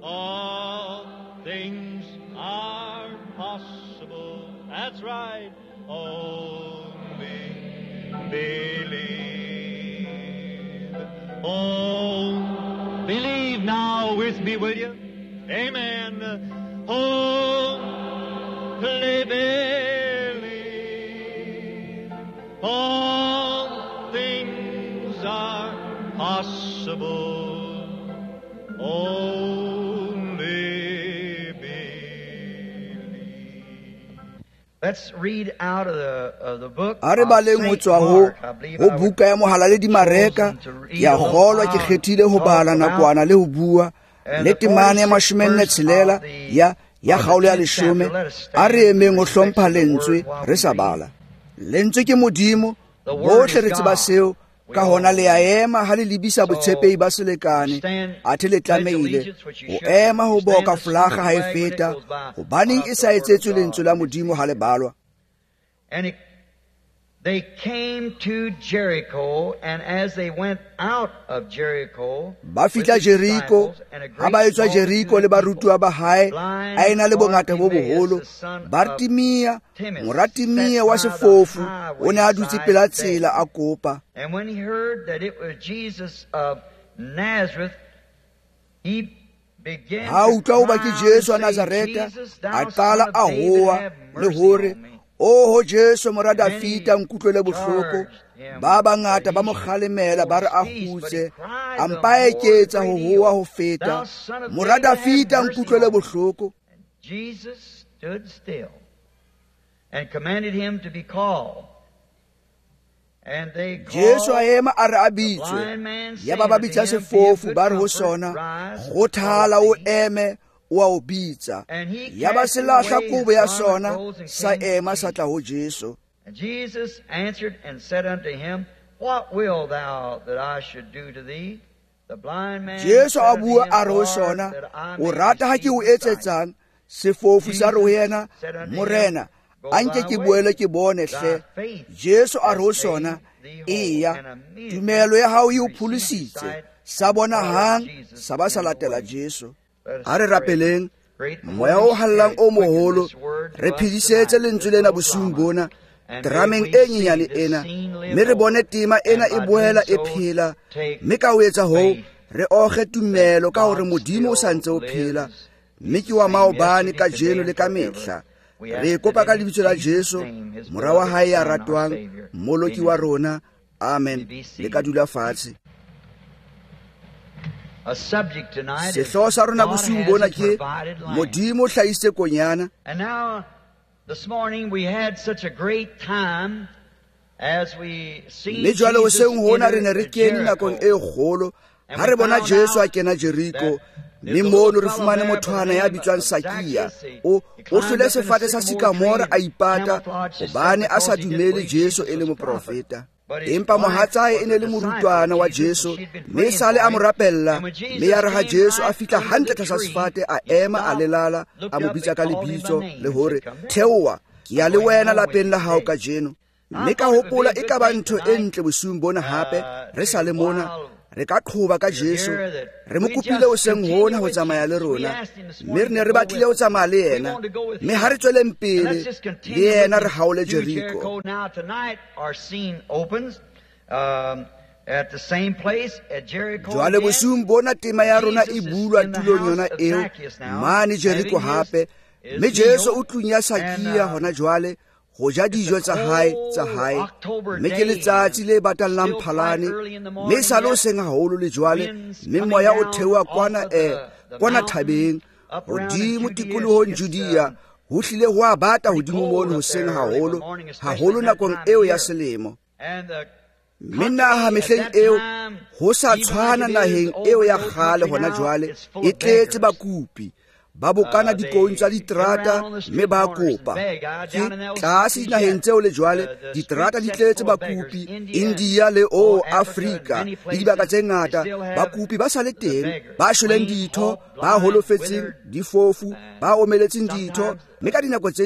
All things are possible. That's right. Only believe. Oh, believe now with me, will you? Amen. Oh, believe. All things are possible. Only believe. Let's read out of the book a re baleng ho tswa ho buka ya mohalaledi mareka ya golwa ke kgethile ho bala nakwana le ho bua le temane ya 16 ya kgaolo ya 10 a re emeng ho hlompha lentswe re sa bala lentswe ke modimo bohle re tseba seo ka hona le a ema ha le lebisa botshepehi ba selekane athe le tlameile ho ema ho boka flaga ha e feta hobaneng e sa etsetswe lentswe la modimo ha le balwa. And they came to Jericho, and as they went out of Jericho, ba fitla Jericho, ha ba etswa Jericho le barutwa ba hae a ena le bongata bo boholo. Bartimia, moratimia wa sefofu o ne a dutse pela tsela a kopa. And when he heard that it was Jesus of Nazareth, he began to cry and say, Jesus, thou son of David, have mercy on me. O Jesu mora Dafita nkutlwele bohloko ba bangata ba mo kgalemela ba re a hutse a mpaeketsa ho hoa ho feta mora Dafita nkutlwele bohloko. Jesus stood still and commanded him to be called. And they Jesu a ema a re a bitswe ya ba ba bitsa sefofu ba re ho sona go thala o eme wa o bitsa ya ba se lahla kobo ya sona sa ema sa tla ho Jesu. And Jesus answered and said unto him, What will thou that I should do to thee? The blind man Jesu a said unto bua him, a re ho Lord, sona that I o may rata ha ke o receive sight. etsetsang sefofu sa re ho yena morena anke ke boele ke bone hle. Jesu a re ho sona eya tumelo ya hao e o phulisitse sa bona hang sa ba sa latela Jesu. A re rapeleng moya o hallang o moholo re phedisetse lentswe lena bosiung bona drameng e nyenyane ena mme re bone tema ena e boela e phela mme ka ho etsa ho re oge tumelo ka hore modimo o santse o phela mme ke wa maobane ka jeno le ka mehla re kopa ka lebitso la Jesu mora wa hae ya ratwang moloki wa rona amen le ka dula fatshe. A subject tonight is Sehloho sa rona God bosiung has bona a ke provided land. modimo o hlahisitse konyana. And now, this morning we had such a great time as we see mme jwale Jesus hoseng hona re ne re enter kene nakong e Jericho. kgolo ha re bona Jesu a kena Jeriko mme mono re fumane mothwana ya bitswang Sakia o hlole sefate sa sikamora a ipata hobane a sa dumele Jesu e le moprofeta. Empa mohatsae e ne le morutwana wa Jesu mme sale a mo rapella mme ya re ha Jesu a fitla hantle tlasa sefate a ema a lelala a mo bitsa ka lebitso le hore theowa ke ya le wena lapeng la hao ka jeno. Mme ka hopola e ka ba ntho e ntle bosiung bona hape re sa le mona re ka qhoba ka Jesu re mo kopile o seng hona ho tsamaya le rona mme re ne re batlile ho tsamaya le yena mme ha re tsweleng pele le yena re haole Jeriko. Now tonight our scene opens at the same place at Jericho. Jwale bosiung bona tema ya rona e bulwa tulong yona eo mane Jeriko hape mme Jesu o tlung ya Sakia hona jwale go ja dijo tsa hae mme ke letsatsi le batang la Mphalane mme sa lo seng haholo le jwale mme moya o theoa kwana thabeng hodimo tikolohong Judea ho hlile ho a bata hodimo mono ho seng haholo nakong eo ya selemo. Mme naha mehleng eo ho sa tshwana naheng eo ya kgale hona jwale e tletse bakopi ba bokana dikoung tsa diterata mme ba kopa ke tlase dinaheng tseo le jwale diterata di tletse bakopi India le Afrika le dibaka tse ngata bakopi ba sa le teng ba shweleng ditho ba holofetseng difofu ba omeletseng ditho mme ka dinako tse ding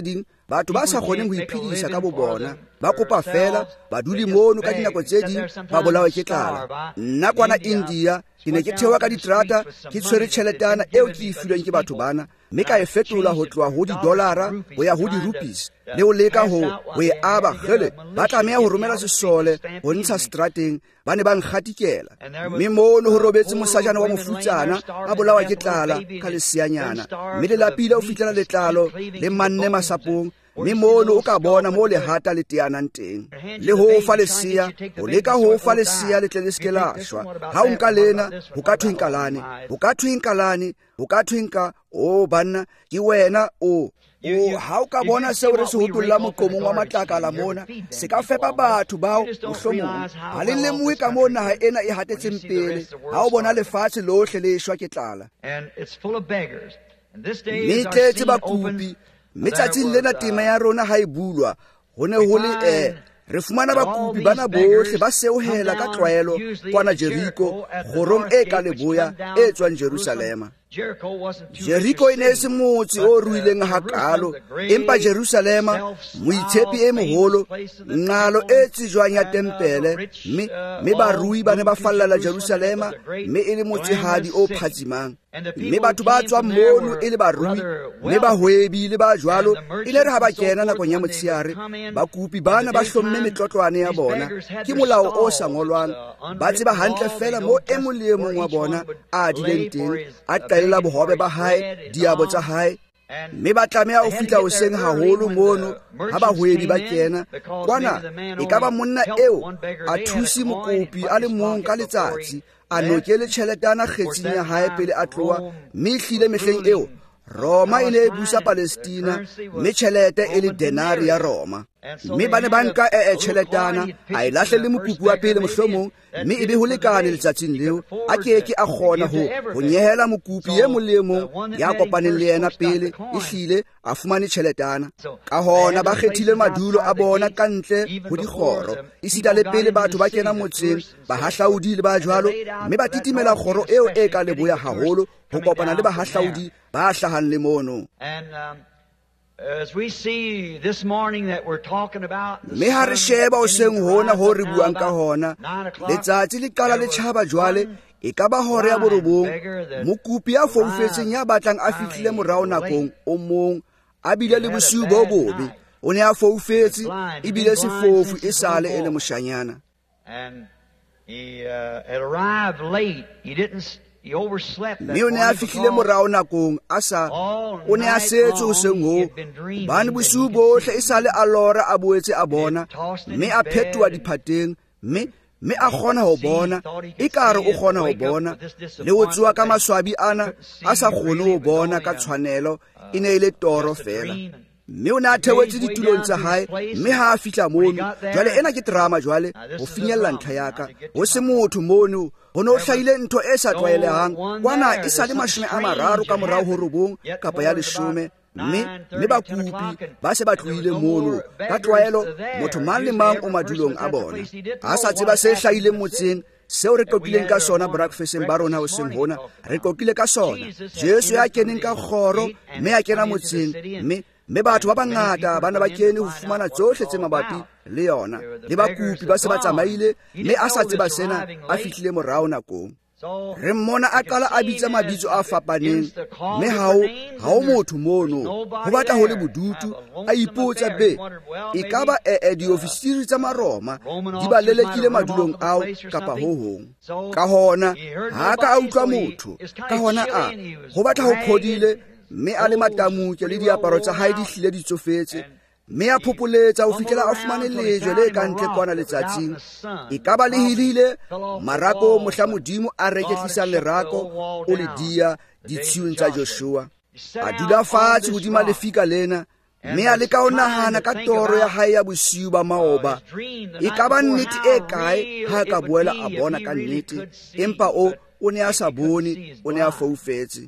batho ba sa kgoneng go iphedisa ka bobona ba kopa fela ba dule mono ka dinako tse ding ba bolawa ke tlala. Nna kwana India ke ne ke thewa ka diterata ke tshwere tšheletana eo ke e filweng ke batho bana, mme ka e fetola go tloa go $1 go ya go di-rupees le o leka go e aba gele ba tlameya go romela sesole go ntsha strateng. Ba ne ba nkgatikela, mme mono go robetse mosajana wa mofutsana a bolawa ke tlala ka leseanyana, mme le lapile o fitlhela letlalo le manne masapong, mme mono o ka bona mo lehata le teanang teng le ho fa lesea o leka ho fa lesea le tle le ske la shwa. Ha o nka lena ho ka thwinkalane, ho ka thwinkalane, ho ka thwinka o banna ke wena o ha o ka bona seo re se hotolla moqomong wa matlakala mona se ka fepa batho bao mohlomong ha le lemohe ka mo naha ena e hatetseng pele. Ha o bona lefatshe lohle le shwa ke tlala, mme tletse bakopi. Metsatsing lena tema ya rona ha e bulwa ho ne ho le re fumana bakopi bana bohle ba seohela ka tlwaelo kwana Jeriko kgorong e ka leboya e tswang Jerusalema. Jeriko e ne se motse o ruileng hakalo, empa Jerusalema moitshepi e moholo, nqalo e tsijwang ya tempele, mme barui ba ne ba fallala Jerusalema, mme e le motsehadi o phatsimang. Mme batho ba tswang mono e le barui, mme bahwebi le ba jwalo e le re ha ba kena nakong ya motsheare, bakopi bana ba hlomme metlotlwane ya bona ke molao o sa ngolwang. Ba tseba hantle fela mo e mong le e mong wa bona a dileng teng, a qaella bohobe ba hae, diabo tsa hae, mme ba tlameha o fihla hoseng haholo mono ha bahwebi ba kena kwana. E ka ba monna eo a thusi mokopi a le mong ka letsatsi, a nokele tšheletana kgetsing ya hae pele a tloa, mme ehlile mehleng eo Roma e ne e busa Palestina, mme tšhelete e le denari ya Roma. Mme ba ne ba nka tšheletana a e lahle le mokopi wa pele mohlomong, mme e be ho lekane letsatsing leo a keke a kgona ho nyehela mokopi e mong le e mong ya kopaneng le yena pele ehlile a fumane tšheletana. Ka hona ba kgethile madulo a bona ka ntle ho dikgoro, esita le pele batho ba kena motseng, bahahlaodi le ba jwalo, mme ba titimela kgoro eo e ka leboya haholo ho kopana le bahahlaodi ba hlahang le mono. Mme ha re sheba o seng hona ho re buang ka hona, letsatsi le qala le tjhaba jwale, e ka ba hora ya borobong, mokopi ya foufetseng ya batlang a fihlile morao nakong o mong a bile le bosiu bo bobe, o ne a foufetse e bile sefofu e sale e le moshanyana. Mme o ne a fihlile morao nakong o ne a setse hoseng ho, bane bosiu bohle e sale a lora a boetse a bona, mme a phethoa diphateng, mme a kgona ho bona e ka re o kgona ho bona, le ho tsoa ka maswabi ana a sa kgone ho bona ka tshwanelo, e ne e le toro fela. Mme o ne a theoetse ditulong tsa hae, mme ha a fihla mono jwale ena ke drama jwale ho finyella ntlha yaka, ho se motho mono ho no hlahile ntho e sa tlwaelehang kwana e sa le 30 ka morao ho robong kapa ya 10, mme bakopi ba se ba tlohile mono ka tlwaelo. Motho mang le mang o madulong a bona a sa tseba se hlahileng motseng. Seo re qoqileng ka sona breakfasteng ba rona hoseng hona, re qoqile ka sona Jesu ya keneng ka kgoro, mme a kena motseng, mme batho ba bangata ba ne ba kene ho fumana tsohle tse mabapi le yona, le bakopi ba se ba tsamaile, mme a sa tseba sena a fihlile morao nakong. Re mmona a qala a bitsa mabitso a fapaneng, mme ha o motho mono ho batla ho le bodutu a ipotsa e ka ba diofisiri tsa Maroma di ba lelekile madulong ao kapa ho hong. Ka hona ha ka a utlwa motho, ka hona ho batla ho phodile, mme a le matamuke le diaparo tsa hae di hlile di tsofetse, mme a phopoletsa ho fihlela a fumane lejwe le ka ntle kwana letsatsing. E ka ba le hilile marako mohla Modimo a reketlisang lerako o le dia ditshiung tsa Joshua. A dula fatshe hodima lefika lena, mme a leka ho nahana ka toro ya hae ya bosiu ba maoba. E ka ba nnete e kae ha ka boela a bona ka nnete, empa o ne a sa bone, o ne a foufetse.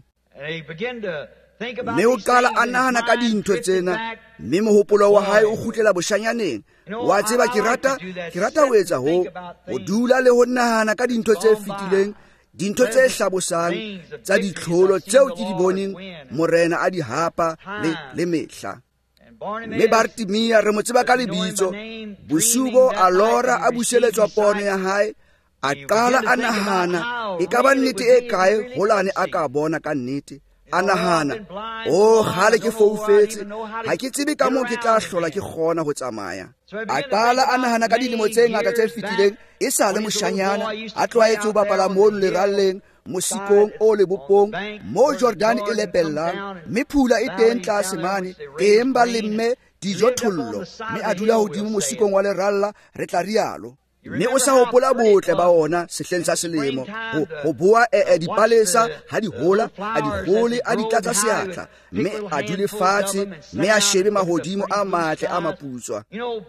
Mme o qala a nahana ka dintho tsena, mme mohopolo wa hae o kgutlela boshanyaneng. Wa tseba ke rata ho etsa ho dula le ho nahana ka dintho tse fetileng, dintho tse hlabosang tsa ditlholo tseo ke di boneng morena a di hapa le mehla. mme Bartimea re mo tseba ka lebitso. Bosiu a lora a buseletswa pono ya hae, a qala a nahana e ka ba nnete e kae holane a ka bona ka nnete. A nahana, o gale ke foufetse, ha ke tsebe ka moo ke tla hlola ke kgona ho tsamaya. A qala a nahana ka dilemo tse ngata tse fetileng e sa le moshanyana a tlwaetse ho bapala mono leralleng mosikong o lebopong mo Jordan e lepellang, mme phula e teng tlase mane, teng ba lemme dijothollo, mme a dula hodimo mosikong wa leralla, re tla rialo. Mme o sa hopola botle ba ona sehleng sa selemo, ho boa dipalesa ha di hola, a di hole, a di tlatsa seatla, mme a dule fatshe, mme a shebe mahodimo a matle a maputswa.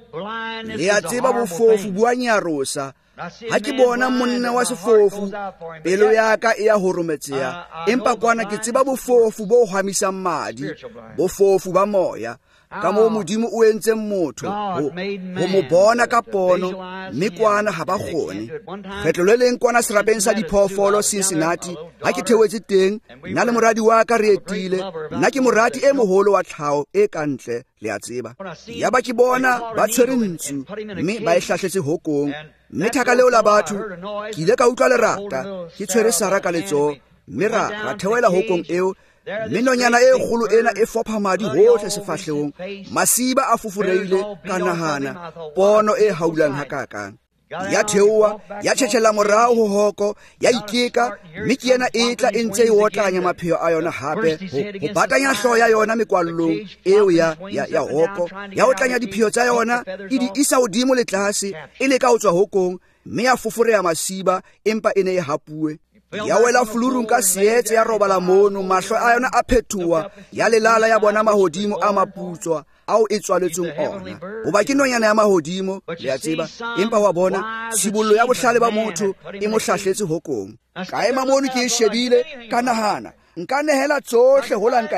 Le a tseba bofofu bo a nyarosa. Ha ke bona monna wa sefofu, pelo ya ka e ya horometseha, empa kwana ke tseba bofofu bo hwamisang madi, bofofu ba moya. Ka moo Modimo o entseng motho ho mo bona ka pono, mme kwana ha ba kgone. Kgetlo le leng kwana serapeng sa diphoofolo Cincinnati, ha ke theoetse teng, nna le moradi wa ka re etile. Nna ke morati e moholo wa tlhaho e kantle, le a tseba. Ya ba ke bona ba tshwere ntsu, mme ba e hlahletse hokong. Mme thaka leo la batho, ke ile ka utlwa lerata, ke tshwere Sara ka letsoho, mme ra theoela hokong eo. Mme nonyana e kgolo ena e fopha madi hohle sefahlehong, masiba a foforeile ka nahana, pono e haulang hakakang. Ya theoa, ya tjhetjhela morao ho hoko, ya ikeka, mme ke yena e tla e ntse e otlanya mapheo a yona hape, ho batanya hlooho ya yona mekwallong eo ya hoko, ya otlanya dipheo tsa yona, e di isa hodimo le tlase, e leka ho tswa hokong, mme ya foforeha masiba, empa e ne e hapuwe. Ya wela fulurung ka sietse, ya robala mono, mahlo a yona a phethuwa, ya lelala ya bona mahodimo a maputswa ao e tswaletsweng ona. Hoba ke nonyana ya mahodimo, le a tseba, empa wa bona tshibollo ya bohlale ba motho e mo hlahletse hokong. Ka ema mono ke e shebile, ka nahana, nka nehela tsohle hola nka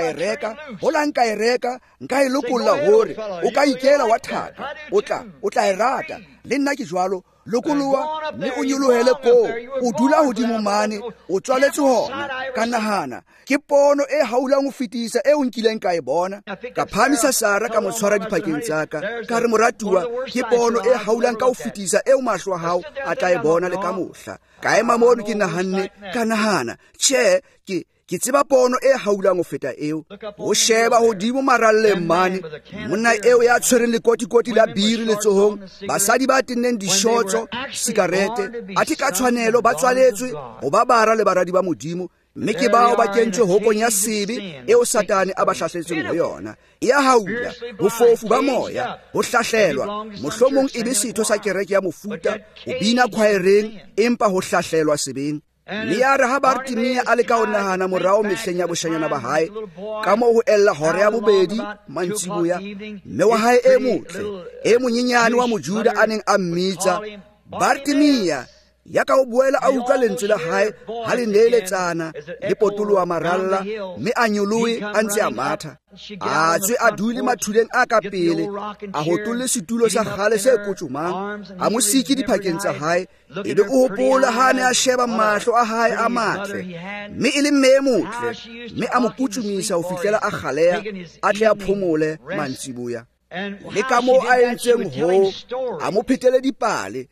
e reka, nka e lokolla hore o ka ikela wa thaka, o tla e rata. Le nna ke jwalo, lokolowa, mme o nyolohele ko, o dula hodimo mane, o tswaletse hona. Ka nahana, ke pono e haulang ho fetisa eo nkileng ka e bona. Ka phamisa Sara ka mo tshwara diphakeng tsa ka, ka re moratuwa, ke pono e haulang ka ho fetisa eo mahlo a hao a tla e bona le ka mohla. Ka ema mono ke nahanne, ka nahana, tjhe, ke tseba pono e haulang ho feta eo. Ho sheba hodimo maralleng mane, monna eo ya tshwereng lekotikoti la biri letsohong, basadi ba tenneng dishotso, sikarete, athe ka tshwanelo ba tswaletswe ho ba bara le baradi ba Modimo, mme ke bao ba kentswe hokong ya sebe eo Satane a ba hlahletsweng ho yona. E a haula, bofofu ba moya, ho hlahlelwa, mohlomong e be setho sa kereke ya mofuta, ho bina khwaereng, empa ho hlahlelwa sebeng. Le ya re ha Bartimea a leka ho nahana morao mehleng ya boshanyana ba hae, ka moo ho ella hora ya bobedi mantsiboya, mme wa hae e motle, e monyenyane wa Mojuda a neng a mmitsa, Bartimea, ya ka o boela a utlwa lentswe la hae ha le neeletsana le potoloha maralla, mme a nyolohe a ntse a matha. A tswe a dule mathuleng a ka pele, a hotolle setulo sa kgale se kotsomang, a mo siki diphakeng tsa hae, ebe o hopola ha ne a sheba mahlo a hae a matle, mme e le mme e motle, mme a mo kutsumisa ho fihlela a kgaleha, a tle a phomole mantsiboya. Le ka moo a entseng ho, a mo phethele dipale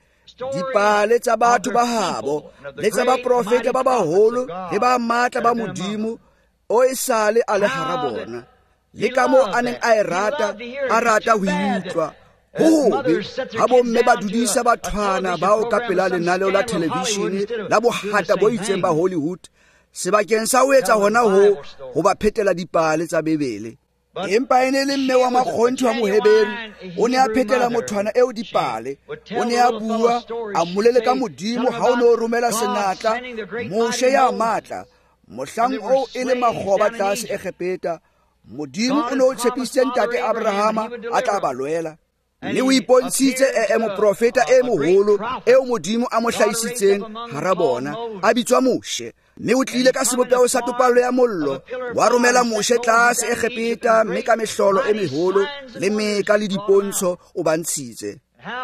tsa batho ba habo, le tsa baprofeta ba baholo le ba matla ba Modimo, o e sale a le hara bona. Le ka moo a neng a rata ho utlwa. Ho hobe ha bomme ba dudisa bathwana bao ka pela lenaneo la televishene la bohata bo itseng ba Hollywood, sebakeng sa ho etsa hona ho ba phetela dipale tsa Bebele. Empa e ne le mme wa makgonthe wa Moheberi, o ne a phetela mothwana eo dipale, o ne a bua, a mmolele ka Modimo ha o ne o romela senatla, moshe ya matla, mohlang o e le makgoba tlase Egepeta, Modimo o ne o tshepisitse ntate Abrahama a tla ba lwela. Mme o ipontshitse moprofeta e moholo eo Modimo a mo hlahisitseng hara bona, a bitswa Moshe. Mme o tlile ka sebopego sa topallo ya mollo, wa romela Moshe tlase Egepeta, mme ka mehlolo e meholo le meka le dipontsho o ba ntshitse.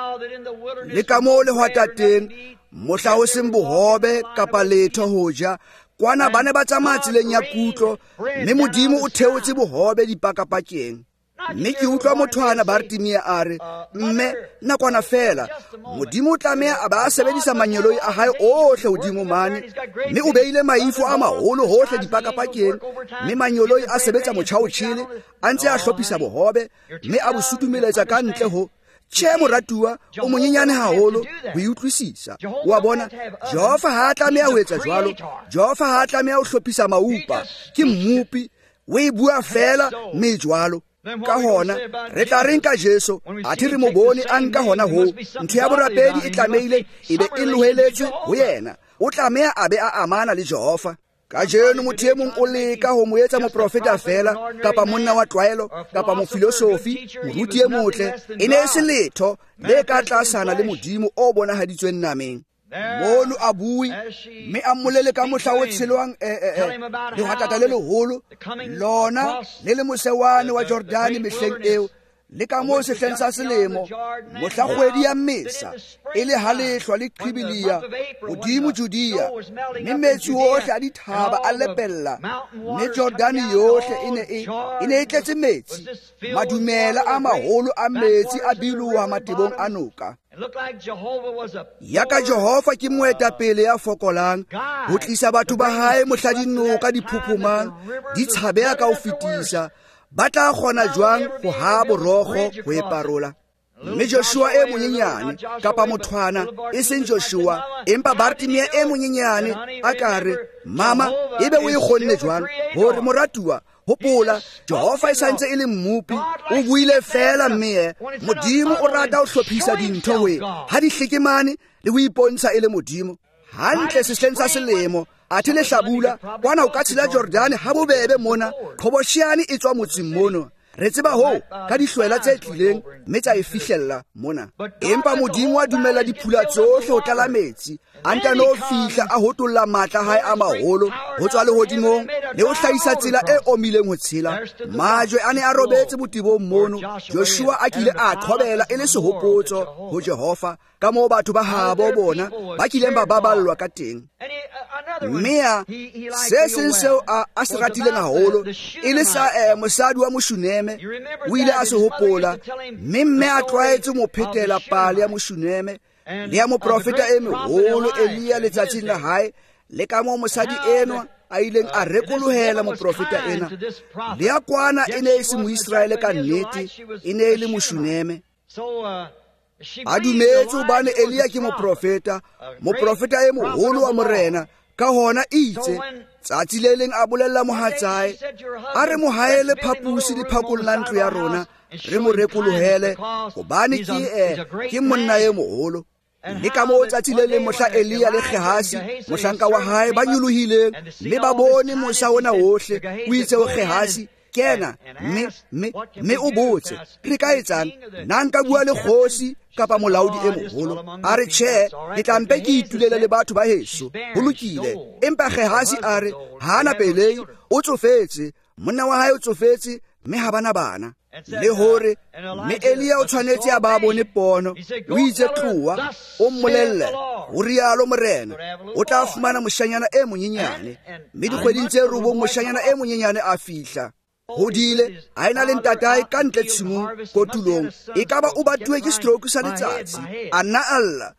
Le ka moo le hwata teng, mohla ho seng bohobe kapa letho ho ja, kwana ba ne ba tsamaya tseleng ya kutlo, mme Modimo o theotse bohobe dipakapakeng. mme ke utlwa mothwana Bartimea a re, mme nakwana fela Modimo o tlameha a ba a sebedisa manyeloi a hae ohle hodimo mane, mme o beile maifo a maholo hohle dipakapakeng, mme manyeloi a sebetsa motjhaotjhele a ntse a hlophisa bohobe, mme a bo sutumeletsa ka ntle ho. Tjhe moratuwa, o monyenyane haholo ho utlwisisa. Wa bona, Jehova ha a tlameha ho etsa jwalo. Jehova ha a tlameha ho hlophisa maupa, ke mmupi, o e bua fela mme jwalo. Ka hona re tla reng ka Jesu athe re mo bone a nka hona ho. Ntho ya borapedi e tlameile e be e loheletswe ho yena. O tlameha a be a amana le Jehova. Ka jeno motho e mong o leka ho mo etsa moprofeta fela, kapa monna wa tlwaelo, kapa mofilosofi, moruti e motle, e ne e se letho le ka tlasana le Modimo o bonahaditsweng nameng. Mono a bui, mme a mmolele ka mohla o tshelwang lehatata le leholo, lona le le mosewane wa Jordane mehleng eo, le ka moo sehleng sa selemo, mohla kgwedi ya Mmesa, e le ha lehlwa le qhibilia hodimo Judea, mme metsi ohle a dithaba a lepella, mme Jordane yohle e ne e tletse metsi, madumela a maholo a metsi a biloha matebong a noka. Yaka Jehova ke moetapele ya fokolang ho tlisa batho ba hae mohla dinoka di phuphumang, di tshabeha ka ho fetisa. Ba tla kgona jwang ho ha borokgo ho e parola? Mme Joshua e monyenyane kapa mothwana e seng Joshua, empa Bartimea e monyenyane a ka re, mama ebe o e kgonne jwang? Hore moratuwa, hopola Jehova e santse e le mmupi, o buile fela mme Modimo o rata ho hlophisa dintho we ha di hlekemane le ho ipontsha e le Modimo. Hantle sehleng sa selemo athe le hlabula kwana o ka tshela Jordane ha bobebe mona, Qoboshane e tswa motseng mono. Re tseba ho ka dihlwela tse tlileng mme tsa e fihlella mona, empa Modimo a dumela dipula tsohle ho tlala metsi, a ntano fihla a hotolla matla hae a maholo ho tswa lehodimong le ho hlahisa tsela e omileng ho tshela. Majwe a ne a robetse botebong mono. Joshua a kile a qhobela e le sehopotso ho Jehova ka moo batho ba habo bona ba kileng ba baballwa ka teng. Mme se seng seo a se ratileng haholo e le sa mosadi wa Moshuneme, o ile a se hopola, mme a tlwaetse mo phetela pale ya Moshuneme le ya moprofeta e meholo Elia letsatsing la hae, le ka moo mosadi enwa a ileng a rekolohela moprofeta ena. Le ya kwana e ne e se Moisraele ka nnete, e ne e le Moshuneme. A dumetse hobane Elia ke moprofeta e moholo wa morena. Ka hona itse tsatsi le leng a bolella mohatsae a re mo haele phapusi diphakong la ntlo ya rona, re mo rekolohele hobane ke monna e moholo. Le ka moo tsatsi le leng mohla Elia le Gehasi mohlanka wa hae ba nyolohileng, mme ba bone mosa ona ohle, o itse ho Gehasi, kena mme o botse, re ka etsang? Na nka bua le kgosi kapa molaodi e moholo? A re tjhe, ke tla mpe ke itulele le batho ba heso, ho lokile. Empa Gehasi a re hana pelei, o tsofetse, monna wa hae o tsofetse, mme ha bana bana. Le hore mme Elia o tshwanetse a ba bone pono, o itse tloa o mmolelle ho rialo morena o tla fumana moshanyana e monyenyane, mme dikgweding tse robong moshanyana e monyenyane a fihla. Hodile a ena le ntatae ka ntle tshimong kotulong, e ka ba o batuwe ke stroke sa letsatsi. A nna alla,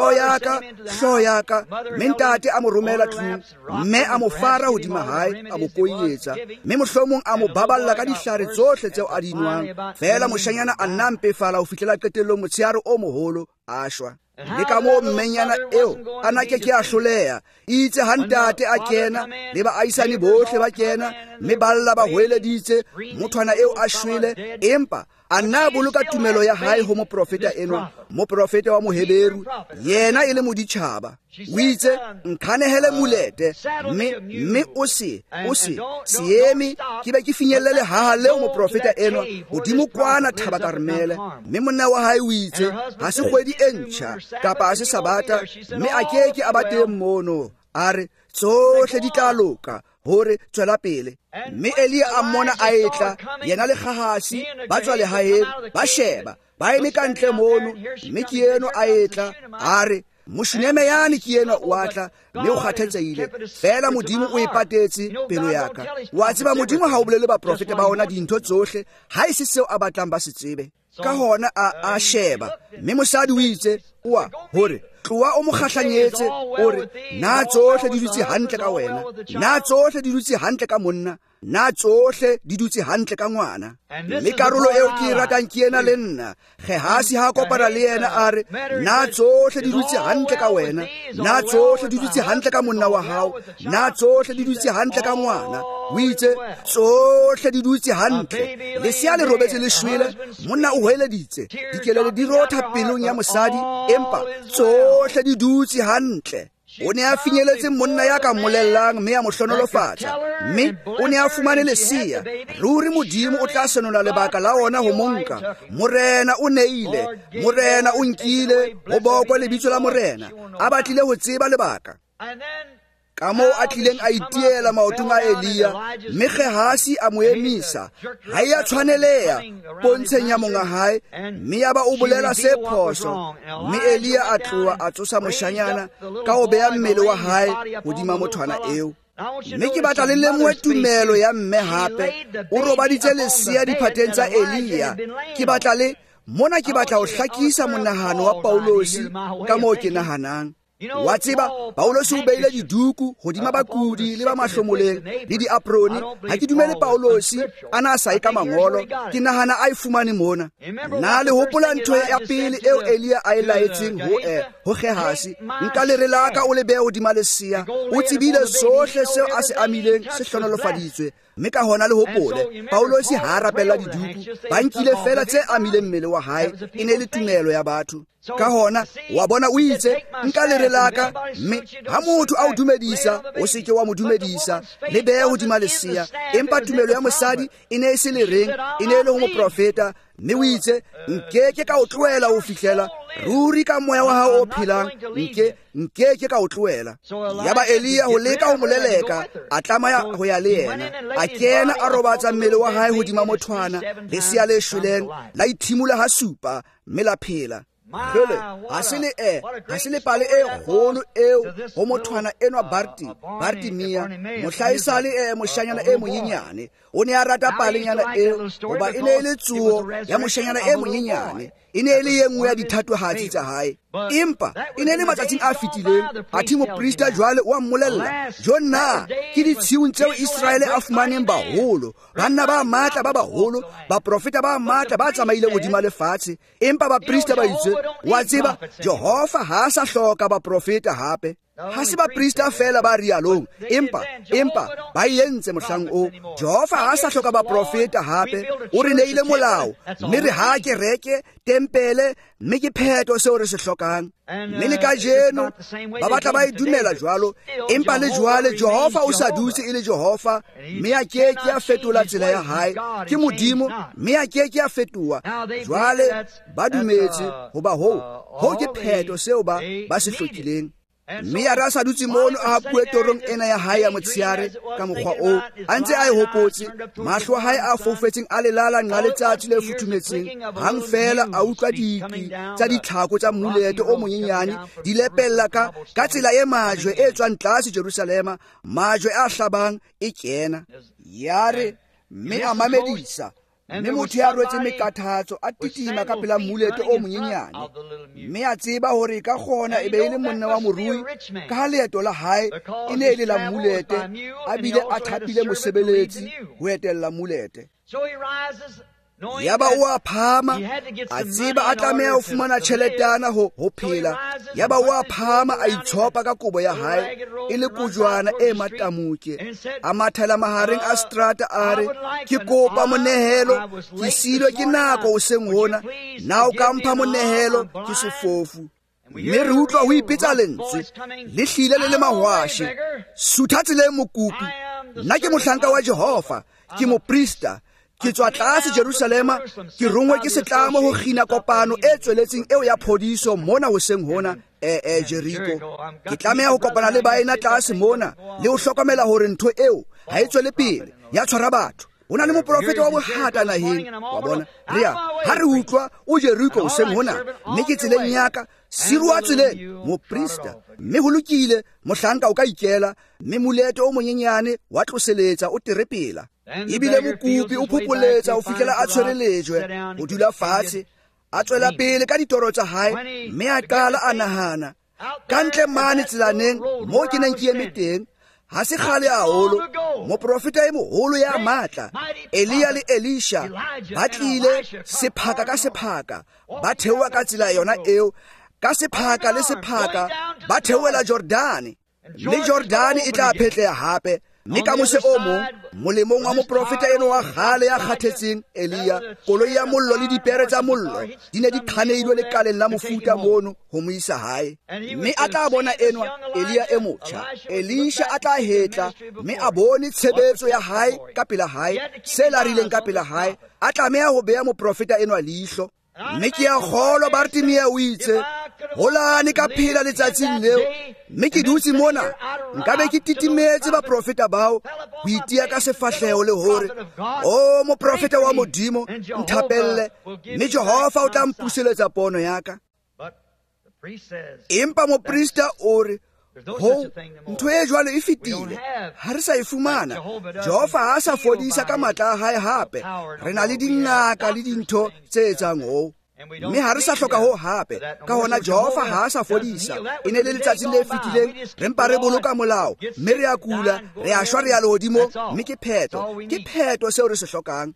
hloho yaka, mme ntate a mo romela tlung, mme a mo fara hodima hae, a mo koietsa, mme mohlomong a mo baballa ka dihlare tsohle tseo a di nwang. Fela moshanyana a nna mpefala ho fihlela qetellong motshehare o moholo a shwa. Le ka moo mmenyana eo a na ke a hloleha, itse ha ntate a kena le baahisane bohle ba kena, mme balla ba hweleditse mothwana eo a shwele, empa a nna boloka tumelo ya hae ho moprofeta enwa, moprofeta wa Moheberu, yena e le moditjhaba. O itse nkhanehele molete, mme o se seemi ke be ke finyellele haha leo moprofeta enwa hodimo kwana Thaba Karmele. Mme monna wa hae o itse ha se kgwedi e ntjha kapa ha se Sabata, mme a keke a ba teng mono, a re tsohle di tla loka, hore tswela pele. Mme Elia a mmona a etla, yena le Gehasi ba tswa lehaeng, ba sheba ba eme ka ntle mono, mme ke eno a etla, a re mošunemeyane ke ena wa tla mme o kgathetseile fela modimo o e patetse pelo yaka. Wa tseba modimo ha o bolele baprofete ba ona dintho tsohle ha e se seo a batlang ba se tsebe. Ka hona a sheba mme mosadi o itse oa hore tloa o mo kgahlanyetse ore na tsohle di dutse hantle ka wena, na tsohle di dutse hantle ka monna, na tsohle di dutse hantle ka ngwana. Mme karolo eo ke e ratang ke ena le nna Gehasi ha kopana le yena a re na tsohle di dutse hantle ka wena, na tsohle di dutse hantle ka monna wa hao, na tsohle di dutse hantle ka ngwana. O itse tsohle di dutse hantle. Lesea le robetse le shwele, monna o hweleditse, dikelele di rotha pelong ya mosadi, empa tsohle di dutse hantle. O ne a finyeletse monna ya ka mmolellang mme a mo hlonolofatsa, mme o ne a fumane lesea. Ruri modimo o tla senola lebaka la ona ho monka. Morena o neile, morena o nkile, ho bokwa lebitso la morena. A batlile ho tseba lebaka. Ka moo a tlileng a itiela maotong a Elia, mme Gehasi a mo emisa. Ha ya tshwaneleha pontsheng ya monga hae, mme ya ba o bolela se phoso. Mme Elia a tloha a tsosa moshanyana ka ho beha mmele wa hae hodima mothwana eo. Mme ke batla le lemohe tumelo ya mme hape. O robaditse lesea diphateng tsa Elia. Ke batla ho hlakisa monahano wa Paulosi ka moo ke nahanang. Wa tseba Paulosi o beile diduku hodima bakudi le ba mahlomoleng le diaproni. Ha ke dumele Paulosi ana sa ka mangolo, ke nahana a ifumane mona. Na le hopola ntho ya pele eo Elia a laetseng ho Gehasi, nka le relaka o le beha hodima lesea. O tsebile sohle seo a se amileng se hlonolofaditswe. Mme ka hona le hopole Paulosi ha rapella diduku, ba nkile fela tse amileng mmele wa hae. E ne le tumelo ya batho. Ka hona wa bona o itse nka le relaka, mme ha motho a o dumedisa o se ke wa mo dumedisa le beha hodima lesea. Empa tumelo ya mosadi e ne e se le reng, e ne le ho moprofeta. Mme o itse nkeke ka o tlohela ho fihlela ruri ka moya wa hao o phelang, nkeke ka o tlohela. Yaba Elia ho leka ho moleleka, a tlamaya ho ya le yena. A kena a robatsa mmele wa hae hodima mothwana, lesea le shweleng la ithimula ha supa mme la phela. Jole, ha se le pale e kgolo eo ho mothwana enwa Bartimia, mohlahisale moshanyana e monyenyane. O ne a rata palenyana eo hoba e ne e le tsuo ya moshanyana e monyenyane. E ne e le yenngwe ya dithatwahatsi tsa hae. Empa e ne le matsatsing a fetileng, athe moprista jwale wa mmolella, Jona ke ditshiung tseo Israele a fumaneng baholo, banna ba matla ba baholo, baprofeta ba matla ba tsamaileng hodima lefatshe. Empa baprista ba itse, wa tseba Jehova ha sa hloka baprofeta hape. Ha se baprista fela ba rialong, empa ba yentse mohlang o. Jehova ha sa hloka baprofeta hape. O re neile molao, mme re ha kereke, tempele, mme ke pheto seo re se hlokang. Mme le ka jeno ba batla ba idumela jwalo, empa le jwale Jehova o sa dutse e le Jehova, mme a keke a fetola tsela ya hae. Ke modimo, mme a keke a fetoha. Jwale ba dumetse hoba ho ke pheto seo ba se hlokileng. Mme a rasa dutse mono a bue torong ena ya hae ya motsheare ka mokgwa o a ntse a e hopotse. Mahlo a hae a foufetseng a lelala nqa letsatsi le futhumetseng. Hang fela a utlwa dipi tsa ditlhako tsa mmuleto o monyenyane di lepella ka tsela e majwe e tswang tlase Jerusalema, majwe a hlabang e kena. Yare mme a mamedisa. Mme motho ya rwetse mekathatso a titima ka pela mmuleto o monyenyane. Mme a tseba hore ka kgona e be e le monna wa morui, ka ha leeto la hae e ne e le la mmulete, a bile a thapile mosebeletsi ho etella mmulete. Yaba o a phama, a tseba a tlameha ho fumana tjheletana ho phela. Yaba o a phama a itshopa ka kobo ya hae e le kojwana e matamuke. A mathela mahareng a strata a re, ke kopa monehelo, ke silwe ke nako hoseng hona, na o ka mpha monehelo ke sefofu. Mme re utlwa ho ipetsa lentswe, le hlile le le mahwashe. Sutha tseleng mokopi, nna ke mohlanka wa Jehova, ke moprista. Ke tswa tlase Jerusalema, ke rongwe ke setlamo ho kgina kopano e tsweletseng eo ya phodiso mona hoseng hona Jeriko. Ke tlameha ho kopana le baena tlase mona le ho hlokomela hore ntho eo ha e tswele pele ya tshwara batho. O na le moprofeta wa bohata naheng, wa bona. Ha re utlwa o Jeriko hoseng hona, mme ke tseleng ya ka, sirwa tseleng moprista mme ho lokile mohlanka o ka ikela mme molete o monyenyane wa tloseletsa o terepela ebile mokopi o phopoletsa o fihlela a tshwereletswe ho dula fatshe a tswela pele ka ditoro tsa hae mme a qala a nahana ka ntle mane tselaneng moo ke neng ke eme teng ha se kgale haholo moprofeta e moholo ya matla Eliya le Elisha ba tlile sephaka ka sephaka ba theowa ka tsela yona eo ka sephaka le sephaka ba theoela Jordane le Jordane e tla phetleha hape mme ka mose o mong molemong wa moprofeta eno wa gale ya kgathetseng Eliya koloi ya mollo le dipere tsa mollo di ne di kganeilwe lekaleng la mofuta mono ho mo isa hae mme a tla bona enwa Eliya e motjha Elisha a tla hetla mme a bone tshebetso ya hae ka pela hae se larileng ka pela hae a tlameha ho beha moprofeta enwa leihlo mme ke a kgolwa Bartimea o itse holane ka phela letsatsing leo mme ke dutse mona nkabe ke titimetse ba profeta bao ho itia ka sefahleho le hore o moprofeta wa modimo nthapelle mme Jehova o tla mpuseletsa pono yaka empa moprista o re ho ntho e jwalo e fetile ha re sa e fumana Jehova ha sa fodisa ka matla a hae hape re na le dingaka le dintho tse etsang ho mme ha re sa hloka ho hape ka hona Jehova ha sa fodisa e ne le letsatsi le fetileng re mpa re boloka molao mme re a kula re a shwa re a lehodimo mme ke pheto seo re se hlokang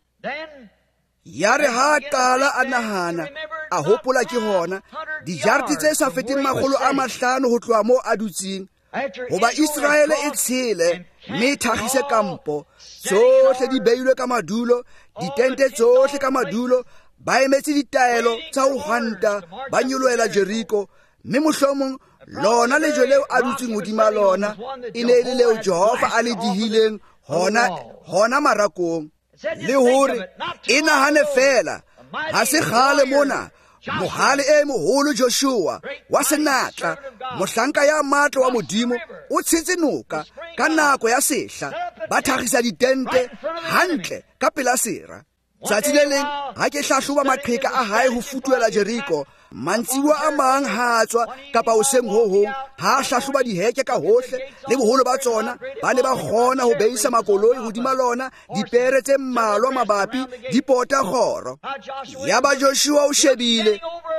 ya re ha qala a nahana a hopola ke hona dijarete tse sa feteng 500 ho tloha moo a dutseng hoba Israele e tshele mme thagise kampo tsohle di beilwe ka madulo ditente tsohle ka madulo ba emetse ditaelo tsa ho hwanta ba nyoloela Jeriko mme mohlomong lona lejo leo a dutseng hodima lona e ne le leo Jehova a le dihileng hona marakong le hore e nahane fela ha se kgale mona mohale e moholo Joshua wa senatla mohlanka ya matla wa modimo o tshetse noka ka nako ya sehla ba thagisa ditente hantle ka pela sera tsatsi le leng ha ke hlahloba maqheka a hae ho futuela Jeriko mantsiwa a mang ha tswa kapa hoseng ho hong ha hlahloba diheke ka hohle le boholo ba tsona ba ne ba kgona ho beisa makoloi hodima lona dipere tse mmalwa mabapi di pota kgoro ya ba Joshua o shebile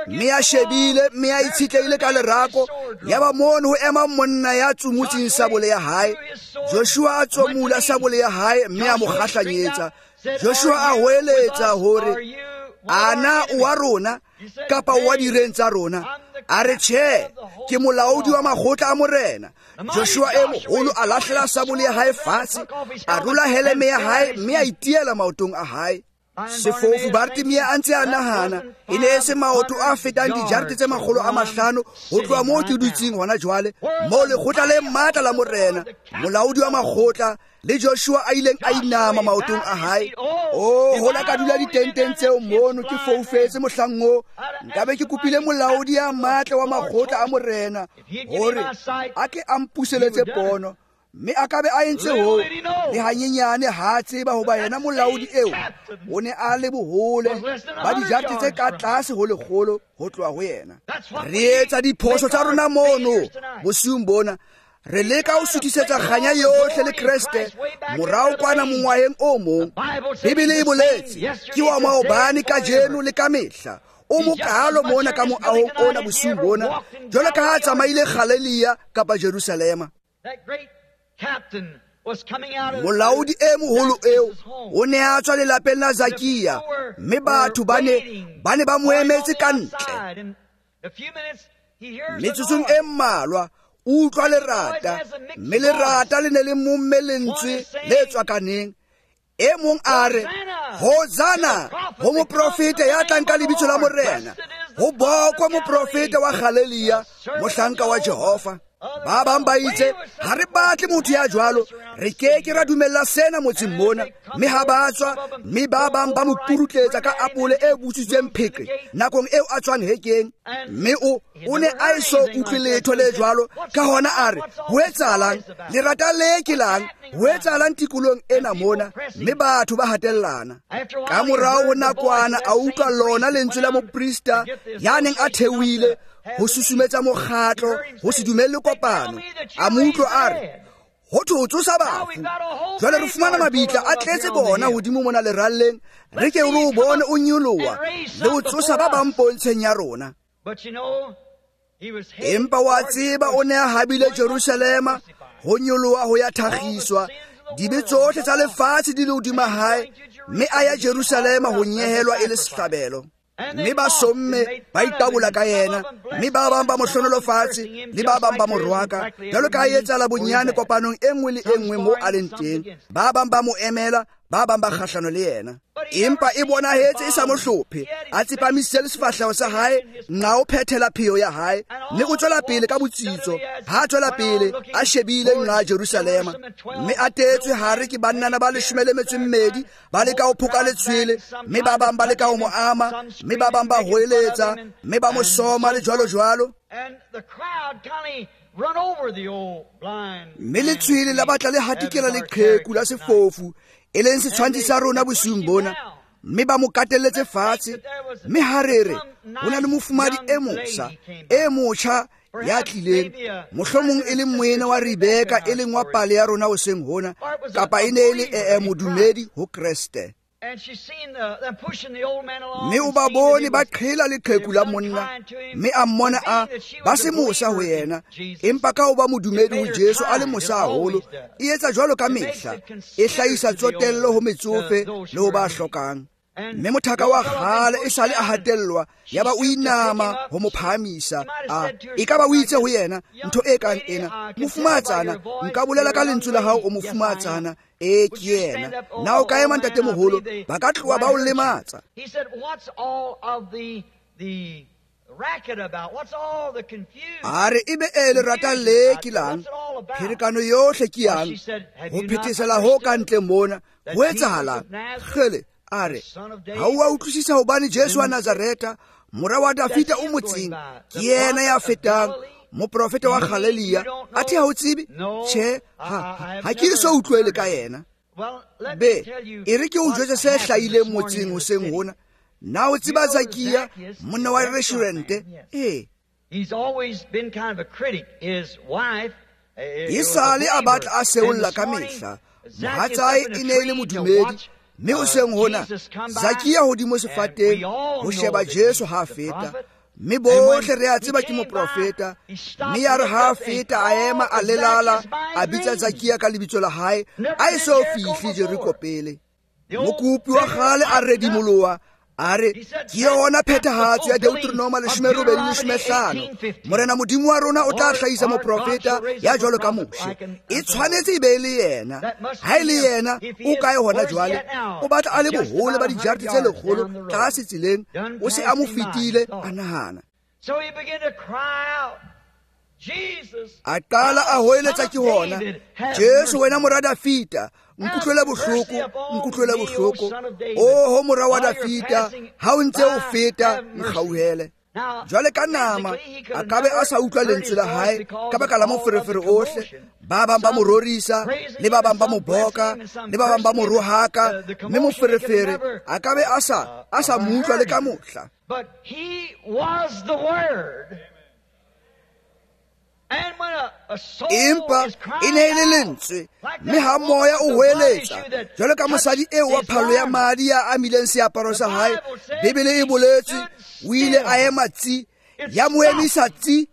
mme a itshitlehile ka lerako ya ba mono ho ema monna ya tsumutsing sabole ya hae Joshua a tsomula sabole ya hae mme a mo kgahlanyetsa Joshua a hoeletsa hore ana wa rona kapa wa direng tsa rona a re tjhe ke molaodi wa makgotla a morena Joshua e moholo a lahlela sabole ya hae fatshe a rula heleme ya hae mme a itiela maotong a hae sefofu Bartimea a ntse a nahana e ne se maoto a fetang dijarete tse 500 ho tloha moo ke dutseng hona jwale moo lekgotla le matla la morena molaodi wa makgotla le Joshua a ileng a inama maotong a hae hola ka dula ditenteng tseo mono ke foufetse mohlango nkabe ke kupile molaodi ya matla wa makgotla a morena hore a ke a mpuseletse pono mme a kabe a entse ho le hanyenyane ha tseba hoba yena molaodi eo o ne a le bohole ba dijarete tse ka tlase ho lekgolo ho tloha ho yena re etsa diphoso tsa rona mono bosiung bona re leka ho sutisetsa kganya yohle le Kriste morao kwana mongwaeng o mong Bibele e boletse ke wa maobane ka jeno le ka mehla o mokalo mona ka moahong ona bosiung bona jwalo ka ha tsamaile Galilee kapa Jerusalema molaodi e moholo eo o ne a tswa lelapeng la Zakia mme batho ba ne ba mo emetse ka ntle metsotsong e mmalwa utlwa lerata mme lerata le ne le mommelentswe le tswakaneng e mong a re Hosana ho moprofeta ya tlang ka lebitso la morena ho bokwa moprofeta wa Galilee mohlanka wa Jehova ba bang ba itse ha re batle motho ya jwalo re ke ra dumella sena motseng mona mme ha ba tswa mme ba bang ba mo purutletsa ka apole e butsitseng pheke nakong eo a tswang hekeng mme o ne a eso utlwe letho le jwalo ka hona a re ho etsahalang lerata le ke lang ho etsahalang tikolong ena mona mme batho ba hatellana ka morao ho nakwana a utlwa lona lentswe la moprista ya neng a thewile ho susumetsa mokgatlo ho se dumelle kopano a mutlo a re ho thotso sa bafu jwale re fumana mabitla a tletse bona hodimo mona leralleng re ke re o bone o nyoloa le ho tsosa ba bang pontsheng ya rona empa wa tseba o ne a habile Jerusalema ho nyoloa ho ya thagiswa dibe tsohle tsa lefatshe di le hodima hae mme a ya Jerusalema ho nyehelwa e le sehlabelo mme ba somme ba itabola ka yena mme ba bang ba mohlonololo fatshe le ba bang ba morwaka jalo ka etsahala bonyane kopanong e nngwe le e nngwe mo a leng teng ba bang ba mo emela ba bang ba kgahlano le yena empa e bonahetse e sa mo hlophe a tsepamisitse le sefahleho sa hae nqa o phethela pheo ya hae mme o tswela pele ka botsitso ha tswela pele a shebile nqa Jerusalema mme a tetswe hare ke bannana ba 12 ba le ka ho phoka letshwele mme ba bang ba le ka ho mo ama mme ba bang ba hoeletsa mme ba mo soma le jwalo mme letshwele la batla le hatikela leqheku la sefofu e leng setshwantsho sa rona bosiung bona mme ba mo katelletse fatshe mme harere ho na le mofumadi e motjha ya tlileng mohlomong e le moena wa Rebeka e leng wa pale ya rona ho seng hona kapa e ne e le modumedi ho Kriste mme o ba bone ba qhela leqheku la monna mme a mmona a ba se mosa ho yena empa ka ho ba modumedi ho Jesu a le mosa haholo e etsa jwalo ka mehla e hlahisa tsotello ho metsofe le ho ba hlokang mme mothaka wa kgale e sale a hatellwa ya ba o inama ho mo phahamisa e ka ba o itse ho yena ntho e kang ena mofumatsana nka bolela ka lentswe la hao o mofumatsana e ke yena na o ka ema ntate moholo ba ka tloa ba o lematsa are ebe ele rata le ke lang pherekano yohle ke yang ho phethesela ho ka ntle mona ho etsahalang khele are ha o utlwisisa hobane Jesu wa Nazareta mora wa Davida o motseng ke yena ya fetang moprofeta wa Galilee athe ha o tsebe che ha ke so utlwele ka yena be e re ke o jwetsa se hlaile motseng ho seng hona na o tseba Zakia monna wa restaurant he's always been kind of a critic. His wife isale abatla a seolla ka mehla mohatsae e ne le modumedi mme o seng hona Zakia hodimo sefateng ho sheba Jesu ha feta mme bohle re a tseba ke moprofeta mme ya re ha feta a ema a lelala a bitsa Zakia ka lebitso la hae a e so fihle Jeriko pele mokopi wa gale a redimoloa are ke yona phethahatso ya Deuteronomy 18:5 morena modimo wa rona o tla hlahisa moprofeta ya jwalo ka Moshe e tshwanetse e be le yena ha ile yena o kae hona jwale o batla a le bohole ba dijarete tse lekgolo ka se tsileng o se a mo fitile a nahana so he began to cry out Jesus a qala a hoeletsa ke hona Jesu wena morada fita nkutlwele bohloko ho mora wa Davida ha o ntse o feta nkgauhele jwale ka nama a ka be a sa utlwa lentswe la hae ka baka la moferefere ohle ba bang ba mo rorisa le ba bang ba mo boka le ba bang ba mo rohaka mme moferefere a ka be a sa mo utlwa le ka mohla but he was the word. Impa e ne le lentswe mme ha moya o hoeletsa jwalo ka mosadi eo wa phalo ya madi ya amileng seaparo sa hae Bibele e boletse o ile a ema tsi ya mo emisa tsi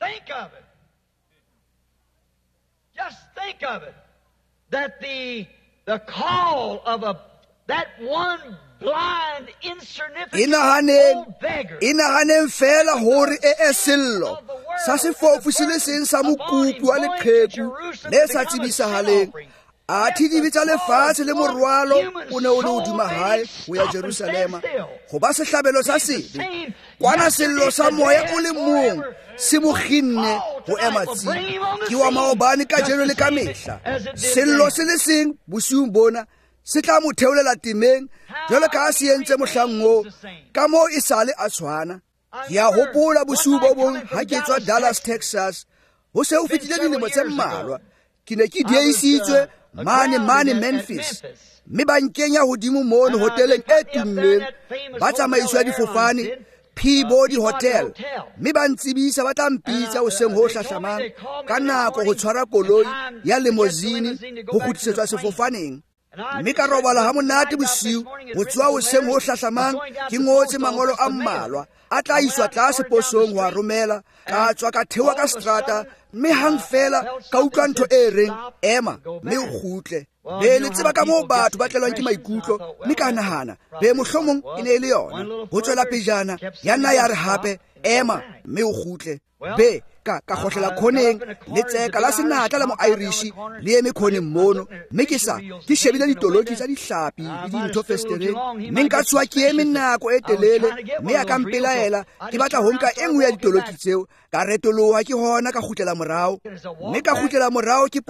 just think of it that the call of that one blind insignificant beggar inahaneng fela hore e sello sa sefofu se le seng sa mokupi wa leqheku le sa tsibisahaleng a thidibi tsa lefatshe le morwalo o ne o le hodima hae ho ya Jerusalema ho ba sehlabelo sa sebe kwana sello sa moya o le mong se mo kginne ho ema tsi ke wa maobane ka jeno le ka mehla sello se le seng bosiung bona se tla mo theolela timeng jwale ka a se entse mohlang o ka moo e sale a tshwana ke a hopola bosiu bo bong ha ke tswa Dallas, Texas. Ho se ho fetile dilemo tse mmalwa ke ne ke dieisitswe mane Memphis, mme ba nkenya hodimo mono hoteleng e tummeng ba tsamaiswa difofane Peabody Hotel, mme ba ntsibisa ba tla mpitsa hoseng ho hlahlamang ka nako ho tshwara koloi ya limousine ho kgutlisetswa sefofaneng. Mme ka robala ha monate bosiu ho tswa hoseng ho hlahlamang ke ngotse mangolo a mmalwa a tla iswa tlase posong ho a romela. Ka tswa ka thewa ka strata, mme hang fela ka utlwa ntho e reng ema mme o kgutle. Be le tseba ka moo batho ba tlelwang ke maikutlo, mme ka nahana be mohlomong e ne le yona. Ho tswela pejana ya nna ya re hape ema mme o kgutle. Be ka khohlela khoneng le tseka la senatla la mo Irish le eme khoneng mono, mme ke shebile ditoloti tsa dihlapi le dintho festereng. Mme nka tswa ke eme nako e telele, mme a ka mpelaela ke batla ho nka e nngwe ya ditoloti tseo. Ka retoloha ke hona ka khutlela morao, mme ka khutlela morao ke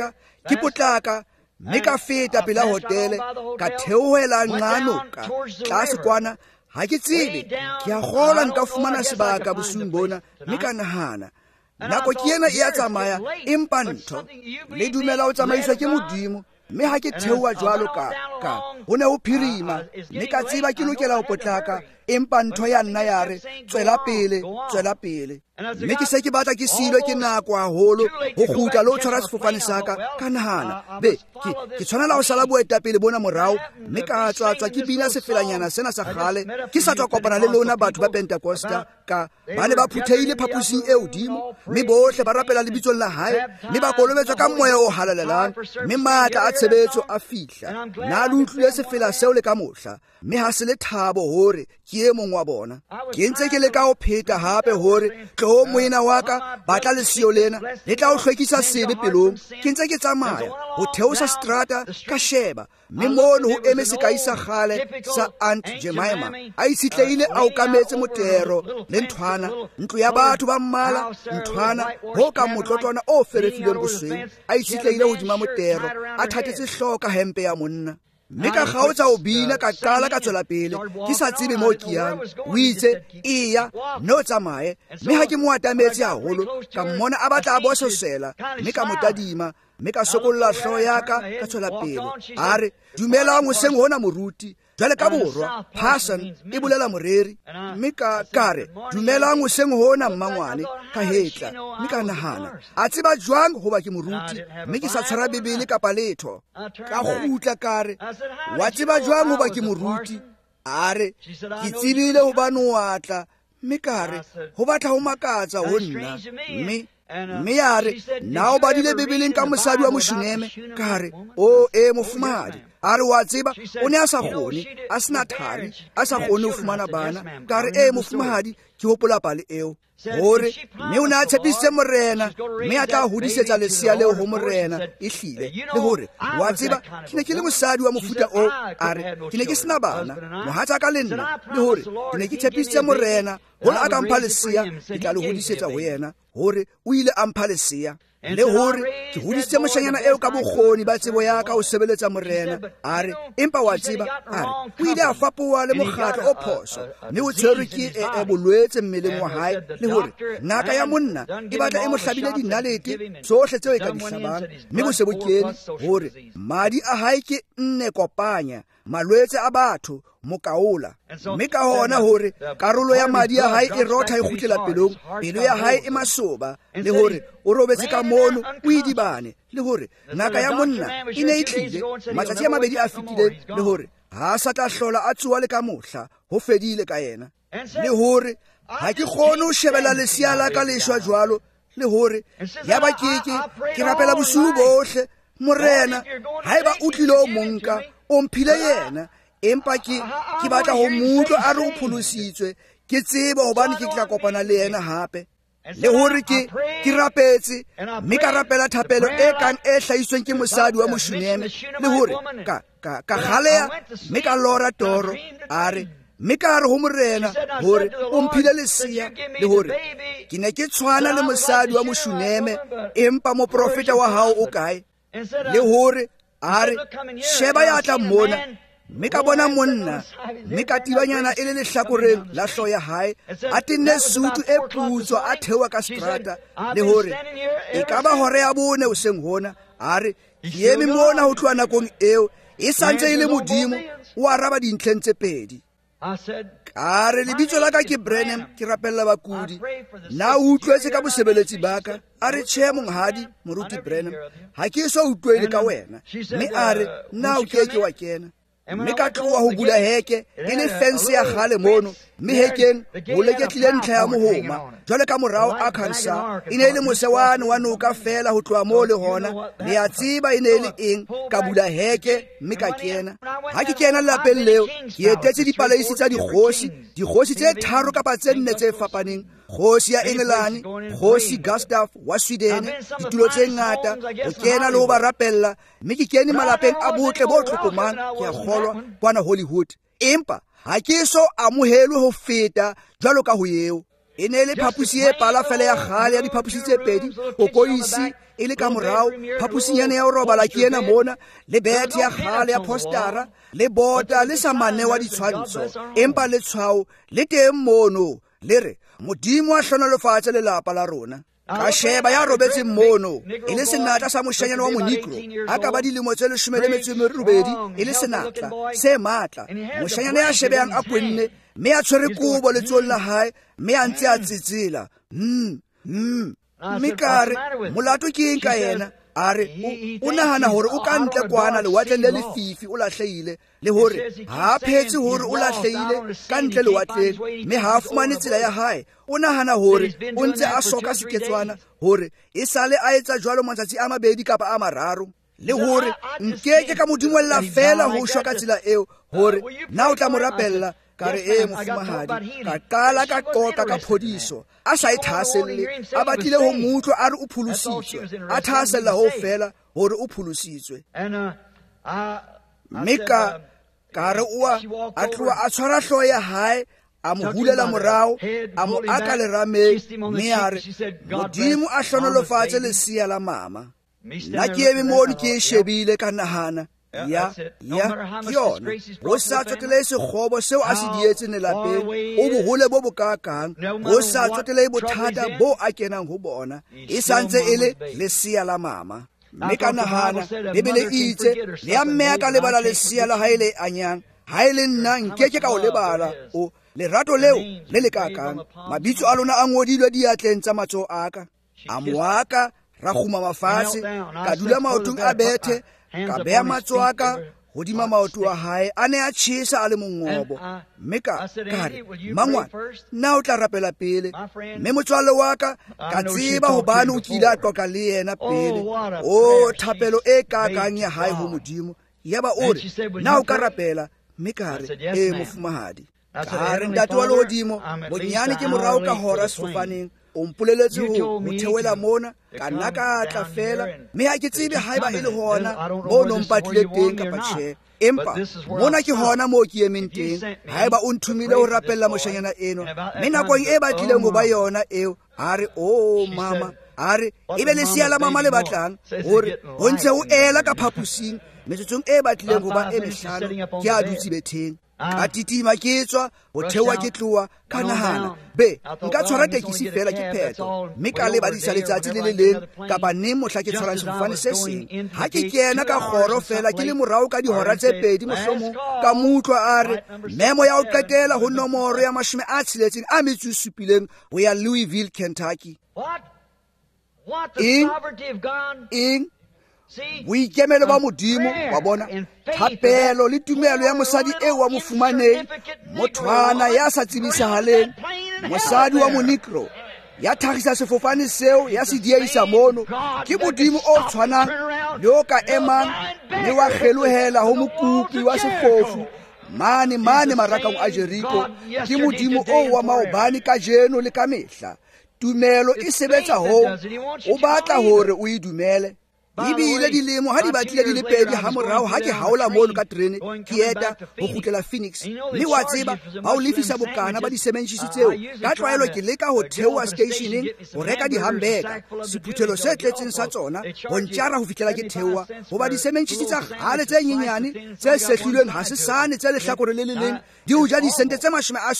potlaka mme ka feta pela hotele ka theohela nqanoka tlase kwana. Ha ke tsebe ke a gola nka fumana sebaka bosiung bona, mme ka nahana nako ke ena e a tsamaya empa ntho le dumela ho tsamaiswa ke Modimo. Mme ha ke theoha jwalo ka ho ne ho phirima, mme ka tseba ke lokela ho potlaka, empa ntho ya nna ya re tswela pele. Mme ke se ke batla ke silwe ke nako haholo ho kgutla le ho tshwara sefofane sa ka. Ka nahana be ke tshwanela ho sala boetapele bona morao, mme ka tswa ke bina sefelanyana sena sa kgale ke sa tswa kopana le lona batho ba Pentecosta. Ka ba ne ba phutheile phapusing e hodimo, mme bohle ba rapela lebitsong la hae, mme ba kolobetswa ka moya o halalelang, mme matla a tshebetso a fihla. Na le utlwile sefela seo le ka mohla, mme ha se le thabo hore ke e mong wa bona. Ke ntse ke le ka ho pheta hape hore tloho moena wa ka batla lesio lena le tla o hlwekisa sebe pelong. Ke ntse ke tsamaya ho theosa strata ka sheba, mme mono ho eme sekai sa kgale sa Aunt Jemima a itshitlehile a okametse motero le nthwana, ntlo ya batho ba mmala, nthwana ho ka motlotlwana o ferefileng bosweng a itshitlehile hodima motero a thatetse hloka hempe ya monna. Mme ka kgaotsa ho bina ka qala ka tswela pele ke sa tsebe moo ke yang. O itse eya no tsamaye, mme ha ke mo atametse haholo ka mmona a batla a bososela, mme ka motadima, mme ka sokolla hloho ya ka tswela pele. A re dumelang hoseng hona moruti. Jwale ka borwa Parson e bolela moreri, mme ka re dumelang hoseng hona mmangwane ka hetla. Mme ka nahana a tseba jwang hoba ke moruti, mme ke sa tshwara bebele kapa letho. Ka kgutla ka re wa tseba jwang hoba ke moruti? A re ke tsebile hobane o atla. Mme ka re ho batla ho makatsa ho nna. Mme ya re na o badile bebeleng ka mosadi wa Moshuneme? Ka re o mofumahadi. A re wa tseba o ne a sa kgone, a sena thari, a sa kgone ho fumana bana. Ka re mofumahadi ke hopola pale eo hore mme o ne a tshepisitse morena, mme a tla hodisetsa lesia leo ho morena e hlile. Le hore wa tseba ke ne ke le mosadi wa mofuta o. A re ke ne ke sena bana, mohatsa ka le nna. Le hore ke ne ke tshepisitse morena hore a ka mpha lesia ke tla le hodisetsa ho yena, hore o ile a mpha lesia. Le hore ke hodisitse moshanyana eo ka bokgoni ba tsebo ya ka ho sebeletsa morena. A re empa wa tseba, a re o ile a fapoha le mokgatlo o phoso, mme o tshwerwe ke bolwetse mmeleng wa hae. Le hore ngaka ya monna e batla e mo hlabile dinalete tsohle tseo e ka di hlabang, mme bo se bo kene hore madi a hae ke nne kopanya malwetse a batho mokaola. Mme ka hona hore karolo ya madi ya hae e rotha e kgutlela pelong, pelo ya hae e masoba. Le hore o robetse ka mono o idibane. Le hore ngaka ya monna e ne e tlile matsatsi a mabedi a fetile. Le hore ha sa tla hlola a tsuwa le ka mohla ho fedile ka yena. Le hore ha ke kgone ho shebela lesia la ka leshwa jwalo. Le hore ya ba ke rapela bosiu bohle morena haeba o tlile o monka o mphile yena, empa ke batla ho mutlo a re o pholositswe ke tseba hobane ke tla kopana le yena hape. Le hore ke rapetse, mme ka rapela thapelo e kang e hlahisweng ke mosadi wa Moshuneme. Le hore ka galeya, mme ka lora toro. A re mme ka re ho morena hore o mphile lesia. Le hore ke ne ke tshwana le mosadi wa Moshuneme, empa moprofeta wa hao o kae? Le hore a re sheba ya tla mmona, mme ka bona monna mme ka tibanyana e le lehlakoreng la hloho ya hae a tenne sutu e putswa a thewa ka seterata le hore e ka ba hore ya bone hoseng hona a re ke eme mona ho tloha nakong eo e santse e le Modimo o araba dintlheng tse pedi. Ka re lebitso la ka ke Branham, ke rapella bakudi. Na o utlwetse ka bosebeletsi ba ka? A re tjhe monghadi moruti Branham, ha ke so utlwele ka wena. Mme a re na o ke wa kena. Mme ka tloha ho bula heke e le fence ya kgale mono, mme hekeng ho leketlile ntlha ya mohoma jwale ka morao a khansa e ne e le mosewane wa noka fela ho tloha moo le hona le a tseba e ne e le eng. Ka bula heke mme ka kena. Ha ke kena lapeng leo ke etetse dipalaisi tsa dikgosi tse tharo kapa tse nne tse fapaneng. Kgosi ya Engelane, Kgosi Gustav wa Sweden, ditulo tse ngata, o kena le ho ba rapella, mme ke kene malapeng a botle bo tlhokomang, ke a kgolwa kwana Hollywood. Empa ha ke so amohelwe ho feta jwalo ka ho eo. E ne le phapusi e pala fela ya kgale ya diphapusi tse pedi, kokoisi e le ka morao, phapusinyana ya ho robala ke ena mona, le bete ya kgale ya postara, le bota le sa manewa ditshwantsho, empa le tshwao le teng mono, le re Modimo a hlonolofatse lelapa la rona. Ka sheba ya robetseng mono e le senatla sa moshanyana wa Monikro a ka ba dilemo tse 18 e le senatla se matla, moshanyana ya shebang a kwenne mme a tshwere kobo letsohong la hae mme a ntse a tsitsela. Mme ka re molato ke eng ka yena? A re o nahana hore o ka ntle kwana lewatleng le lefifi o lahlehile, le hore ha a phetse hore o lahlehile ka ntle lewatleng mme ha a fumane tsela ya hae. O nahana hore o ntse a soka seketswana hore e sale a etsa jwalo matsatsi a 2 kapa a 3, le hore nkeke ka modimolla fela ho shwa ka tsela eo hore na o tla mo rapella. Ka re mofumahadi ka qala ka qoqa ka phodiso a sa ithaselle, a batlile ho mutlo a re o phulusitswe, a thasella ho fela hore o phulusitswe. Mme ka re a tloha a tshwara hloho ya hae a mo hulela morao, a mo aka lerameng, mme a re Modimo a hlonolofatse lesia la mama. Nna ke eme mono ke e shebile ka nahana ya ke yona ho sa tsotele sekgobo seo a se dietseng lapeng, o bohole bo bokakang, ho sa tsotele bothata bo a kenang ho bona, e santse e le lesia la mama. Mme ka nahana Bibele itse le ya mme ka lebala lesia la hae le anyang, ha e le nna nkeke ka o lebala o lerato leo le le kakang. Mabitso a lona a ngodilwe diatleng tsa matsoho aka. A moaka ra khuma mafatshe, ka dula maotong a bethe, ka beha matsoho aka hodima maoto a hae a ne a tjhesa a le mongobo. Mme ka re mangwana na o tla rapela pele. Mme motswalle wa ka tseba hobane o kile a qoqa le yena pele. O thapelo e kakang ya hae ho Modimo. Yaba o re na o ka rapela? Mme ka re mofumahadi. Ka re ntate wa lehodimo, bonyane ke morao ka hora sefofaneng o mpoleletse ho theoela mona ka nna ka tla fela, mme ha ke tsebe haeba e le hona mo no mpatlile teng kapa tjhe. Empa mona ke hona moo ke emeng teng, haeba o nthumile ho rapella moshanyana eno. Mme nakong e batlileng ho ba yona eo, a re mama, a re ebe lesia la mama le batlang hore ho ntse o ela ka phapusing metsotsong e batlileng ho ba e mehlano ke a dutse betheng. Ka titima ke tswa ho thewa ke tloa ka nahana nka tshwara tekisi fela ke pheto, mme ka lebadisa letsatsi le le leng kapa neng mohla ke tshwarang sefofane se seng. Ha ke kena ka kgoro fela ke le morao ka dihora tse 2 mohlomong ka mutlwa a re memo ya ho qetela ho nomoro ya 67 ho ya Louisville, Kentucky. Ing boikemelo ba Modimo wa bona, thapelo le tumelo ya mosadi eo wa mofumaneng, mothwana ya sa tsibisahaleng, mosadi wa Monikro ya thagisa sefofane seo ya se diehisa mono. Ke Modimo o tshwanang le o ka emang le wa kgelohela ho mokupi wa sefofu mane marakang a Jeriko. Ke Modimo o wa maobane ka jeno le ka mehla. Tumelo e sebetsa ho o batla hore o idumele. ebile dilemo ha di batlile di le pedi ha morao ha ke haola mono ka terene ke eta go gutlela Phoenix mme wa tseba ba o lefisa bokana ba di-sementšhisi tseo ka tlwaelo ke leka go theoa stationeng go reka di-hamburger sephuthelo se tletseng sa tsona go ntšara go fitlhela ke theoa goba di-sementšhisi tsa gale tse nyenyane tse setlhilweng ga se sane tse letlhakore le le leng di o ja disente tse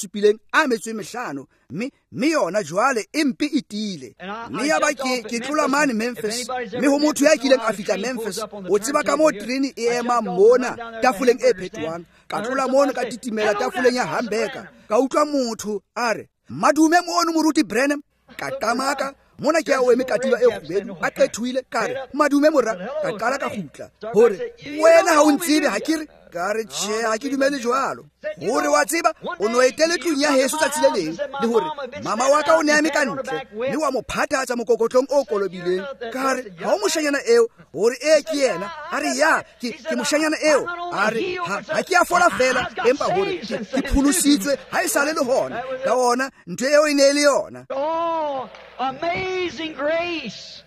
75 mme yona jwale empe e tile mme ya ba ke tlola mane Memphis mme go motho ya kileng a fitla Memphis o tseba ka mo trene e ema mona tafoleng e phetwang ka tlola mono ka titimela tafoleng ya hamburger ka utlwa motho a re madume mono moruti Branham ka tamaka mona ke a o eme katiba e khubedu a qethuile ka re madume mora ka qala ka gutla hore wena ha o ntsebe ha ke re ka re tjhe ha ke dumele jwalo hore wa tseba o no etele tlunya heso tsa tsileleng le hore mama wa ka o ne ame ka ntle le wa mo phathatsa mokokotlong o kolobileng ka re ha o moshanyana eo hore e ke yena a re ya ke moshanyana eo a re ha ke a fola fela empa hore ke phulusitswe ha e sale le hona ka ona ntwe eo e ne le yona. Oh, amazing grace,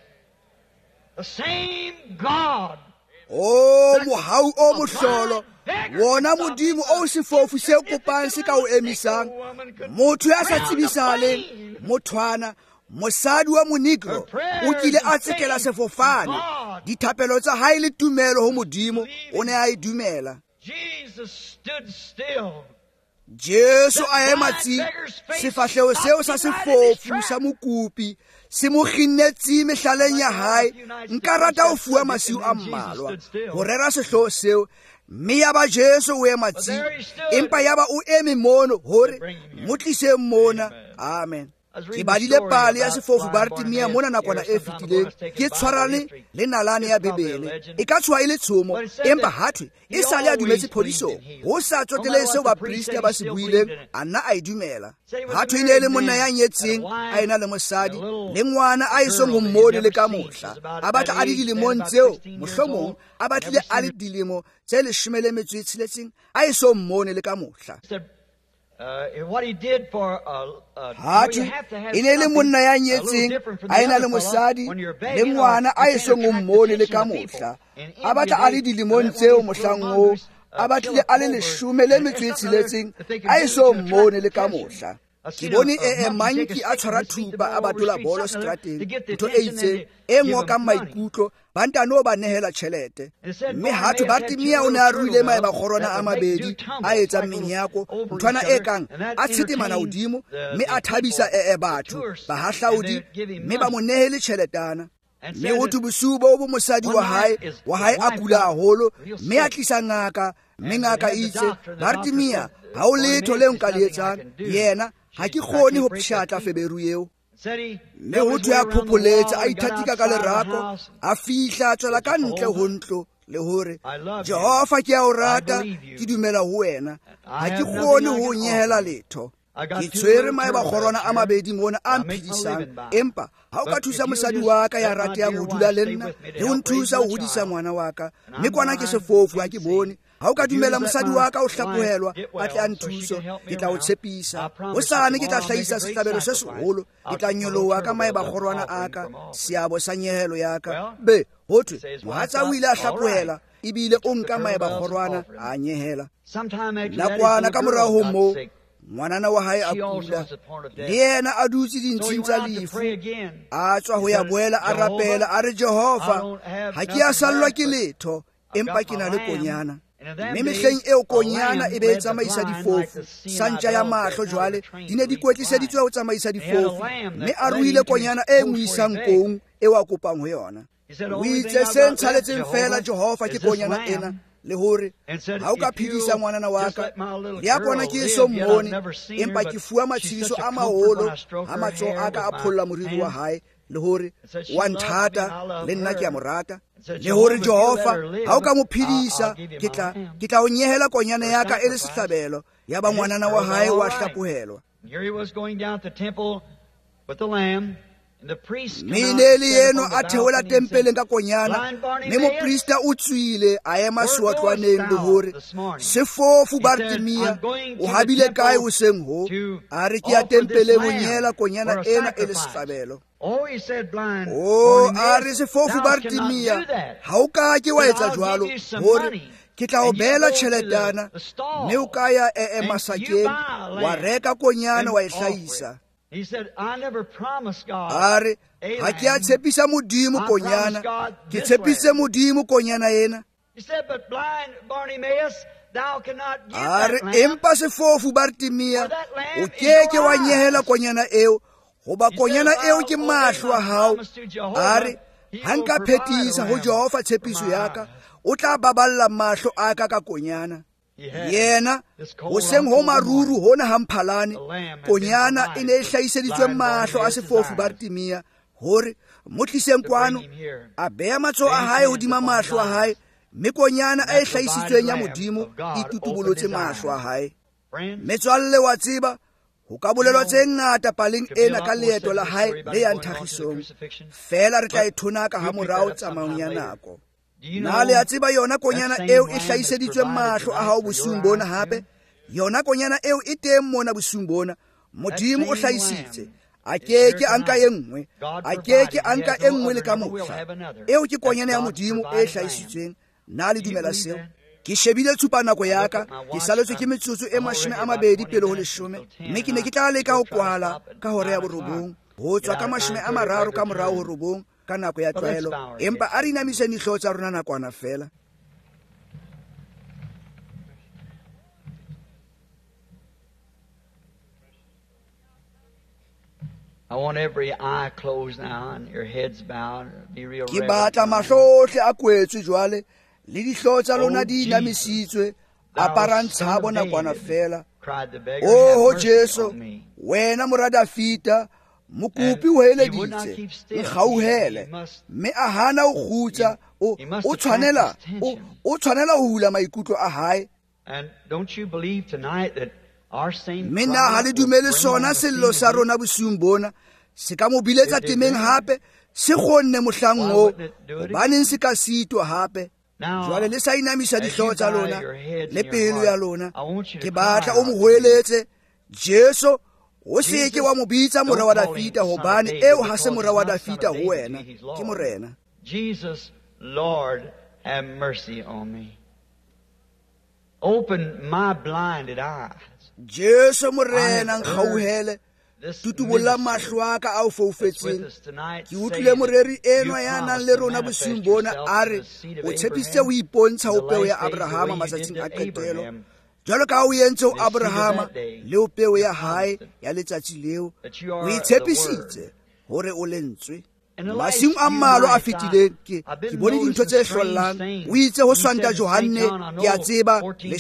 the same God. Oh, mohau o mohlolo wona modimo o sefofu se kopang se ka o emisang motho ya sa tsibisaleng mothwana mosadi wa monigro o kile a tsekela sefofane dithapelo tsa hae le tumelo ho modimo o ne a idumela. Jesus stood still. Jesu a ema tsi sefahleo seo sa sefofu sa mokopi se mo kginnetse mehlaleng ya hae nka rata o fuwa masiu a mmalwa go rera sehloho seo mme ya ba Jesu o ema tsi empa ya ba o eme mono hore mo tliseng mona. Amen. Ke badile pale ya sefofu Bartimea mona nakwana e fetileng ke tshwarane le nalane ya Bebele e ka tshwa ile tshomo empa hathwe e sale a dumetse phodisong ho sa tsotele seo bapristi ba se buileng a nna a idumela. Hathwe ile le monna ya nyetseng a ena le mosadi le ngwana a isong go mmone le ka mohla a batla a di dilemong tseo mohlomong a batlile a le dilemo tse 16 a isong mmone le ka mohla. What he did for hathi e ne le monna ya nyetseng a ena le mosadi le ngwana a isong mmone le ka mohla a batla a le dilemong tseo mohlango a batlile a le 16 a isong mmone le ka mohla. Ke bone manki a tshwara thupa a batola bolo strateng ntho e itseng e ngokang maikutlo ba ntano ba nehela tšhelete mme hatho Bartimea o ne a ruile maeba kgorona a mabedi a etsang menyako nthwana e kang a tshetemana hodimo mme a thabisa batho ba hahlaodi mme ba mo nehele tšheletana mme ho thu bosiu bo mosadi wa hae a kula haholo mme a tlisa ngaka mme ngaka itse Bartimea ha o letho le nka le etsang yena ha ke kgone ho pshatla feberu eo mme ho thwe a phopholetse a ithatika ka lerako a fihla tswela ka ntle ho ntlo le hore Jehova ke a o rata ke dumela ho wena ha ke kgone ho nyehela letho ke tshwere maeba kgorona a mabedi mona a mphidisang empa ha o ka thusa mosadi wa ka ya rate ya mo dula le nna le ho nthusa ho hodisa ngwana wa ka mme kwana ke sefofu ha ke bone ha o ka dumela mosadi wa ka o hlapohelwa a tle a nthuso ke tla o tshepisa o sane ke tla hlahisa sehlabelo se seholo ke tla nyoloha ka maeba kgorwana a ka seabo sa nyehelo ya ka be ho thwe mohatsa o ile a hlapohela ebile o nka maeba kgorwana a nyehela nakwana ka morago moo ngwanana wa hae a kula le yena a dutse dintshing tsa lefu a tswa ho ya boela a rapela a re Jehova ha ke a sallwa ke letho empa ke na le konyana mme mehleng eo konyana e be e tsamaisa difofu santja ya mahlo jwale di ne di kwetliseditswe ho tsamaisa difofu mme a ruile konyana e mo isang kong eo a kopang ho yona o itse se ntshaletseng fela Jehova ke konyana ena le hore ha o ka phedisa ngwanana wa ka le ya bona ke so mmone empa ke fuwa matshediso a maholo ha matso a ka a pholla moriri wa hae le hore wa nthata le nna ke a morata le hore Jehova ha o ka mo phedisa ke tla o nyehela konyana ya ka e le sehlabelo ya ba ngwanana wa hae wa hlapohelwa. mineli yeno a theola tempeleng ka konyana mme moprista o tswile a ema sewatlwaneng le hore sefofu Bartimea o habile kae hoseng ho a re ke ya tempeleng ho nyela konyana ena e le sehlabelo. A re sefofu Bartimea ha o ka ke wa etsa jwalo hore ke tla o bela tšheletana mme o ka ya masakeng wa reka konyana wa e hlahisa. A re ha ke a tshepisa Modimo konyana, ke tshepise Modimo konyana ena. A re empa sefofu Bartimea o keke wa nyehela konyana eo goba konyana eo ke mahlo a hao. A re ha nka phethisa ho Jehova tshepiso yaka o tla baballa mahlo a ka ka konyana. Yena hoseng ho maruru hona ha mphalane konyana e ne e hlahiseditswe mahlo a sefofu Bartimea hore mo tliseng kwano a beya matsoho a hae hodima mahlo a hae mme konyana a e hlahisitsweng ya Modimo e tutubolotse mahlo a hae. Metswalle wa tseba ho ka bolelwa tse ngata paleng ena ka leeto la hae le yang tlhagisong, fela re tla e thonaka ha morao tsamaong ya nako. Na le a tseba yona konyana eo e hlahiseditswe mahlo a hao bosiung bona hape, yona konyana eo e teng mona bosiung bona, Modimo o hlahisitse. A keke a nka e nngwe, a keke a nka e nngwe le ka mohla. Eo ke konyana ya Modimo e hlahisitsweng. Na le dumela seo? Ke shebile tshupanako yaka, ke saletswe ke metsotso e 20 pele ho 10, mme ke ne ke tla leka ho kwala ka hora ya borobong ho tswa ka 30 ka morao ho robong ka nako ya tlwaelo, empa a re inamise dihlooho tsa rona nakwana fela. I want every eye closed now and your heads bowed. Be real Ke batla mahlohle a kwetswe jwale le dihlooho tsa lona di inamisitswe a parantshabo nakwana fela. O Jesu, wena moradafita mokopi o heleditse nkgauhele mme a hana ho khutsa o tshwanela ho hula maikutlo a hae. And don't you believe tonight that our same Mina ha le dumele sona sello sa rona bosiung bona se ka mo biletsa temeng hape se kgonne mohlang o baneng se ka sitwa hape. Jwale le sa inamisa dihlooho tsa lona le pelo ya lona, ke batla o mo hoeletse Jesu o seke wa mo bitsa mora wa Dafita hobane eo ha se mora wa Dafita ho wena, ke morena. Jesus, Lord, have mercy on me. Open my blinded eyes. Jesu morena nkgauhele tutubolla mahlo a ka a o foufetseng. Ke utlwile moreri enwa ya nang le rona bosiung bona a re o tshepisitse ho ipontsha ho peo ya Abrahama matsatsing a qetelo, jwalo ka o entse ho Abrahama le ho peo ya hae ya letsatsi leo. O itshepisitse hore o lentswe. Masimo a mmalwa a fetileng ke bone dintho tse hlollang. O itse ho Swanta Johanne ke a tseba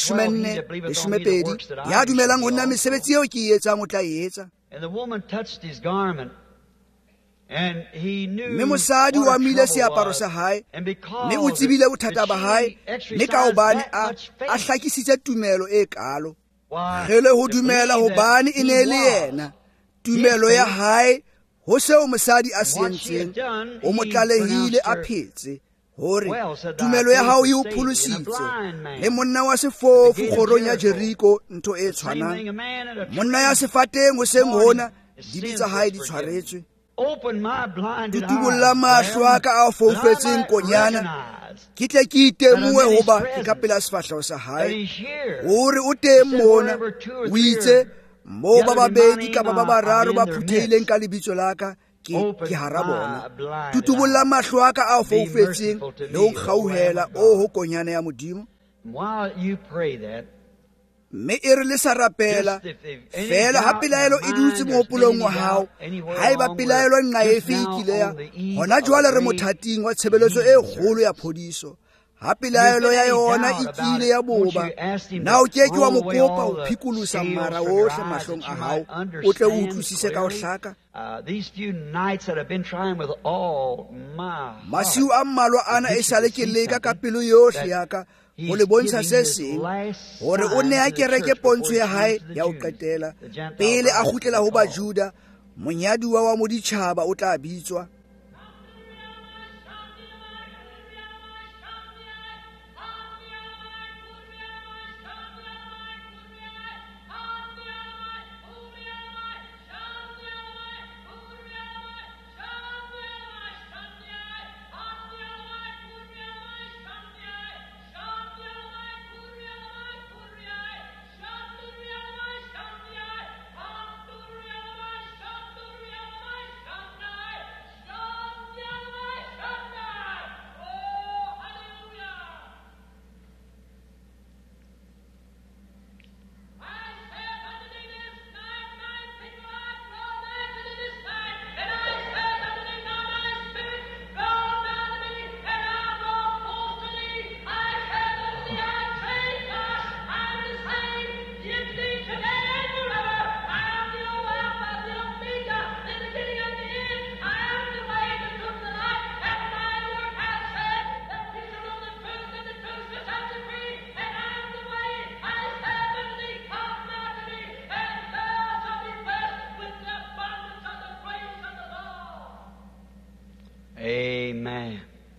14:12 ya dumelang ho nna mesebetsi eo ke e etsang o tla e etsa. And the woman touched his garment, and he knew mme mosadi wa mile seaparo sa hae mme o tsebile bothata ba hae mme ka hobane a hlakisitse tumelo e kalo. Gele ho dumela hobane e ne le yena tumelo ya hae ho seo mosadi a se entseng o mo tlalehile a phetse hore tumelo ya hao e o pholositse. Le monna wa sefofu kgorong ya Jeriko ntho e tshwanang, monna ya sefateng ho seng hona dibi tsa hae di tshwaretswe. Tutubolla mahlo a ka a foufetseng konyana ke tle ke itemoe hoba ke ka pela sefahleho sa hae hore o teng mona. O itse mo ba babedi ka ba bararo ba phuthehileng ka lebitso la ka ke hara bona. Tutubolla mahlo a ka a foufetseng le ho nkgauhela o ho konyana ya Modimo. while you pray that, mme e re le sa rapela fela ha pelaelo e dutse mohopolong wa hao, ha eba pelaelo nqa e feikileya hona jwale re mothating wa tshebeletso e kgolo ya phodiso. Ha pelaelo ya yona e kile ya boba, na o keke wa mokopa ho phikolosa mara ohle mahlong a hao o tle o utlwisise ka ho hlaka. Masiu a mmalwa ana e sale ke leka ka pelo yohle ya ka ho le bontsha se seng hore o ne a kereke pontsho ya hae ya ho qetela pele a kgutlela ho Bajuda monyadiwa wa moditšhaba o tla bitswa. Amen.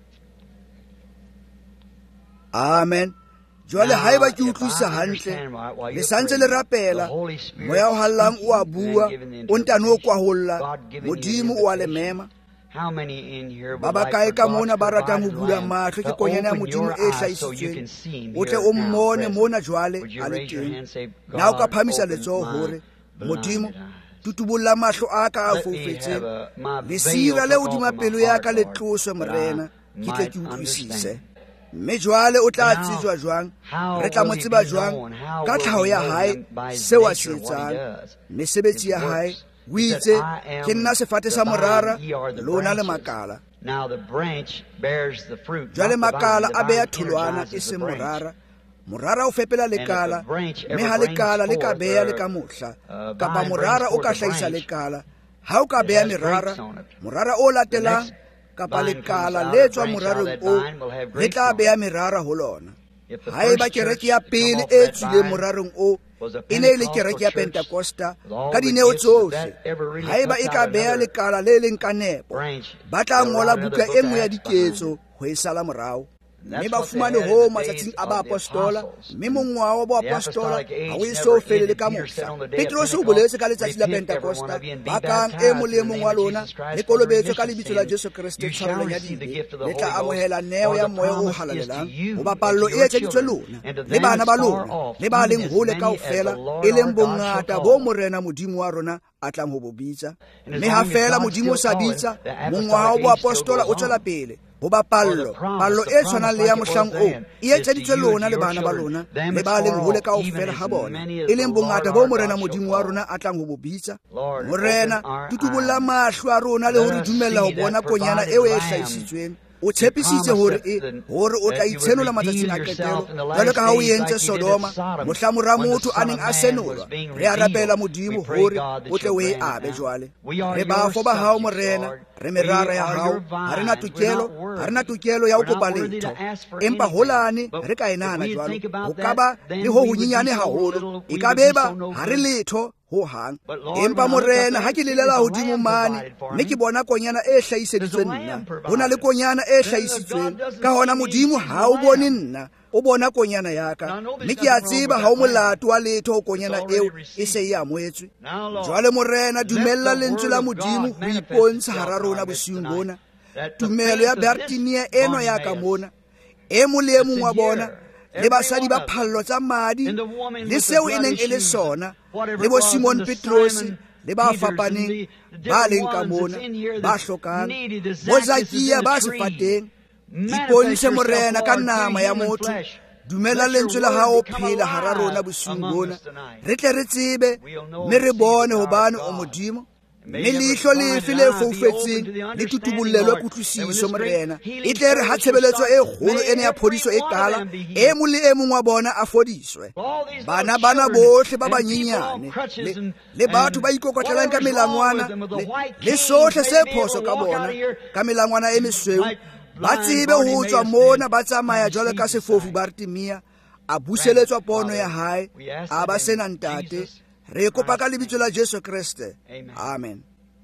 Amen. Jwale haeba ke utlwisa hantle le santse le rapela moya o hallang o a bua o ntano kwaholla modimo o a le mema. Ba ba kae ka mona ba ratang ho bula mahlo ke konyana ya modimo e hlahisitsweng o tle o mmone mona jwale a le teng. Na o ka phamisa letsoho hore modimo tutubulla mahlo a ka a foufetseng lesira le hodima pelo ya ka le tloswe morena ke tle ke utlwisise. Mme jwale o tla tsitswa jwang re tla mo tseba jwang ka tlhaho ya hae seo a se etsang mesebetsi ya hae o itse ke nna sefate sa morara lona le makala. Jwale makala a beya tholwana e seng morara. Morara o fepela lekala mme ha lekala le ka beya le ka mohla kapa morara o ka hlahisa lekala ha o ka beya morara o latelang kapa lekala le tswa morarong o le tla beya merara ho lona. Haeba kereke ya pele e tswile morarong o e ne le kereke ya Pentecosta ka dineo tsohle, haeba e ka beya lekala le leng ka nepo ba tla ngola buka e nngwe ya diketso ho e sala morao. Mme ba fumane ho matsatsing a ba apostola mme mongwa wa ba apostola ha o eso fele le ka mohla. Petros o boletse ka letsatsi la Pentecosta ba kang e mong le mong wa lona le kolobetswe ka lebitso la Jesu Kriste tshwarelong ya dibe le tla amohela neo ya moya o halalelang ho bapallo e etseditswe lona le bana ba lona le ba leng hole kaofela e leng bongata bo morena modimo wa rona a tlang ho bobitsa. Mme ha fela modimo sa bitsa mongwa wa ba apostola o tswela pele ho ba pallo e tshwanang le ya mohlang o e etseditswe lona le bana ba lona le ba leng hole kaofela ha bona e leng bongata bo morena modimo wa rona a tlang ho bobitsa. Morena tutubulla mahlo a rona le ho re dumella ho bona konyana eo e hlahisitsweng. O tshepisitse hore o tla itshenola matsatsing a qetelo jwalo ka ha o entse Sodoma mohla mora motho a neng a senolwa. Re a rapela modimo hore o tle o e abe jwale. Re bafo ba hao morena, re merara ya hao, ha re na tokelo ya ho kopa letho, empa holane re ka enana jwalo ho ka ba le ho honyenyane haholo e ka beba ha re letho ho hang. Empa morena ha ke lelela hodimo mane mme ke bona konyana e hlahiseditsweng nna, ho na le konyana e hlahisitsweng ka hona modimo ha o bone nna, o bona konyana ya ka mme ke a tseba ha o molato wa letho ho konyana eo e se e amohetswe. Jwale morena dumella lentswe la modimo ho ipontsha hara rona bosiung bona. Tumelo ya Bertinia eno ya ka mona e mong le e mong wa bona le basadi ba phallo tsa madi le seo e neng e le sona le bo Simon Petros le ba fapaneng ba leng ka mona ba hlokang bo Zakia ba sefateng. Ipontshe morena ka nama ya motho, dumela lentswe la hao phela hara rona bosiung bona re tle re tsebe mme re bone hobane o modimo. Mme leihlo lefe le foufetseng le tutubullelwe kutlwisiso morena e tle re ha tshebeletso e kgolo ene ya phodiso e kala e mong le e mong wa bona a fodiswe. Bana bohle ba banyenyane le batho ba ikokotlelang ka melangwana le sohle se phoso ka bona ka melangwana e mesweu ba tsebe ho tswa mona ba tsamaya jwalo ka sefofu Bartimea a buseletswa pono ya hae a ba sena ntate. Re kopa ka lebitso la Jesu Kriste. Amen.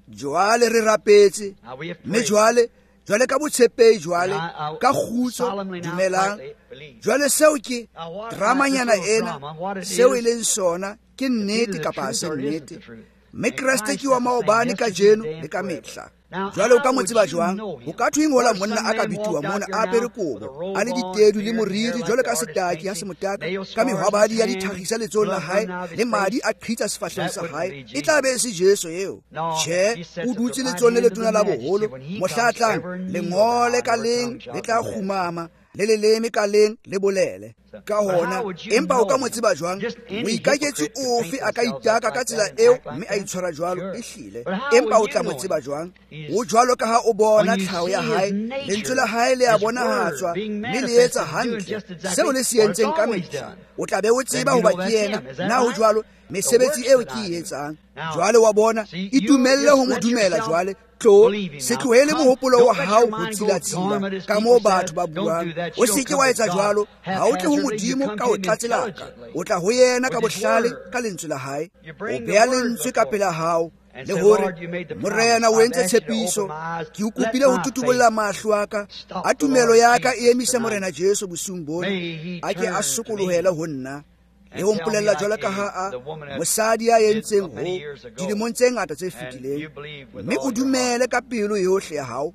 jwale re rapetse mme jwale ka botshepehi jwale ka khutso dumelang jwale seo ke dramanyana ena seo e leng sona ke nnete kapa ha se nnete mme Kriste ke wa maobane ka jeno le ka mehla jwale o ka mo tseba jwang o ka thweng hola monna a ka bitiwa mona a apere kobo a le ditedu le moriri jwale ka setaki ha se motaka ka mehwabadi ya dithagisa letsong la hae le madi a qhitsa sefahleng sa hae e tla be se Jesu eo tjhe o dutse letsong le letona la boholo mohlatlang lengole ka leng le tla khumama le leleme ka leng le bolele ka hona empa o ka mo tseba jwang moikaketsi ofe a ka itaka ka tsela eo mme a itshwara jwalo ehlile empa o tla mo tseba jwang o jwalo ka ha o bona tlhaho ya hae lentswe la hae le a bonahatswa mme le etsa hantle seo le se entseng ka mehla o tla be o tseba hoba ke yena na ho jwalo mesebetsi eo ke e etsang jwale wa bona itumelle ho mo dumela jwale se tlohele mohopolo wa hao ho tsilatsila ka moo batho ba buang o seke wa etsa jwalo ha o tle ho modimo ka ho tlatselaka o tla ho yena ka bohlale ka lentswe la hae o beha lentswe ka pela hao le hore morena o entse tshepiso ke o kopile ho tutubolla mahlo aka a tumelo ya ka e emise morena Jesu bosung bona a ke a sokolohela ho nna le ho mpolella jwalo ka ha a mosadi ya entseng ho dilemong tse ngata tse fetileng mme o dumele ka pelo yohle ya hao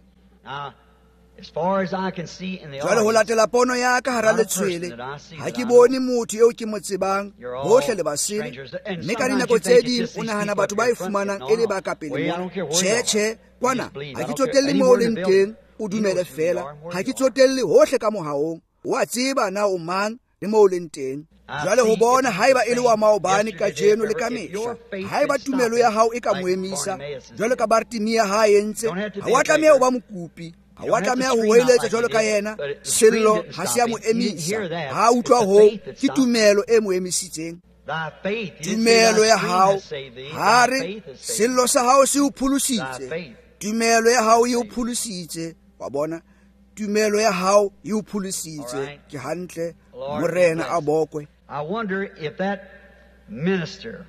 jwale ho latela pono ya ka hara letshwele ha ke bone motho eo ke mo tsebang bohle le basile mme ka dinako tse ding o nahana batho ba e fumanang e le ba ka pele mona tjhe kwana ha ke tsotelle moo o leng teng o dumele fela ha ke tsotelle hohle ka mohaong o a tseba na o mang le moo o leng teng jwale ho bona haeba e le wa maobane ka jeno le ka mehla haeba tumelo ya hao e ka moemisa jwale ka Bartimea ha entse ha wa tlameha ho ba mokopi ha wa tlameha ho hoeletsa jwalo ka yena sello ha se ya mo emisa ha utlwa ho ke tumelo e mo emisitseng tumelo ya hao hare sello sa hao se o phulusitse tumelo ya hao e o phulusitse wa bona tumelo ya hao e o phulusitse ke hantle morena a bokwe I wonder if that minister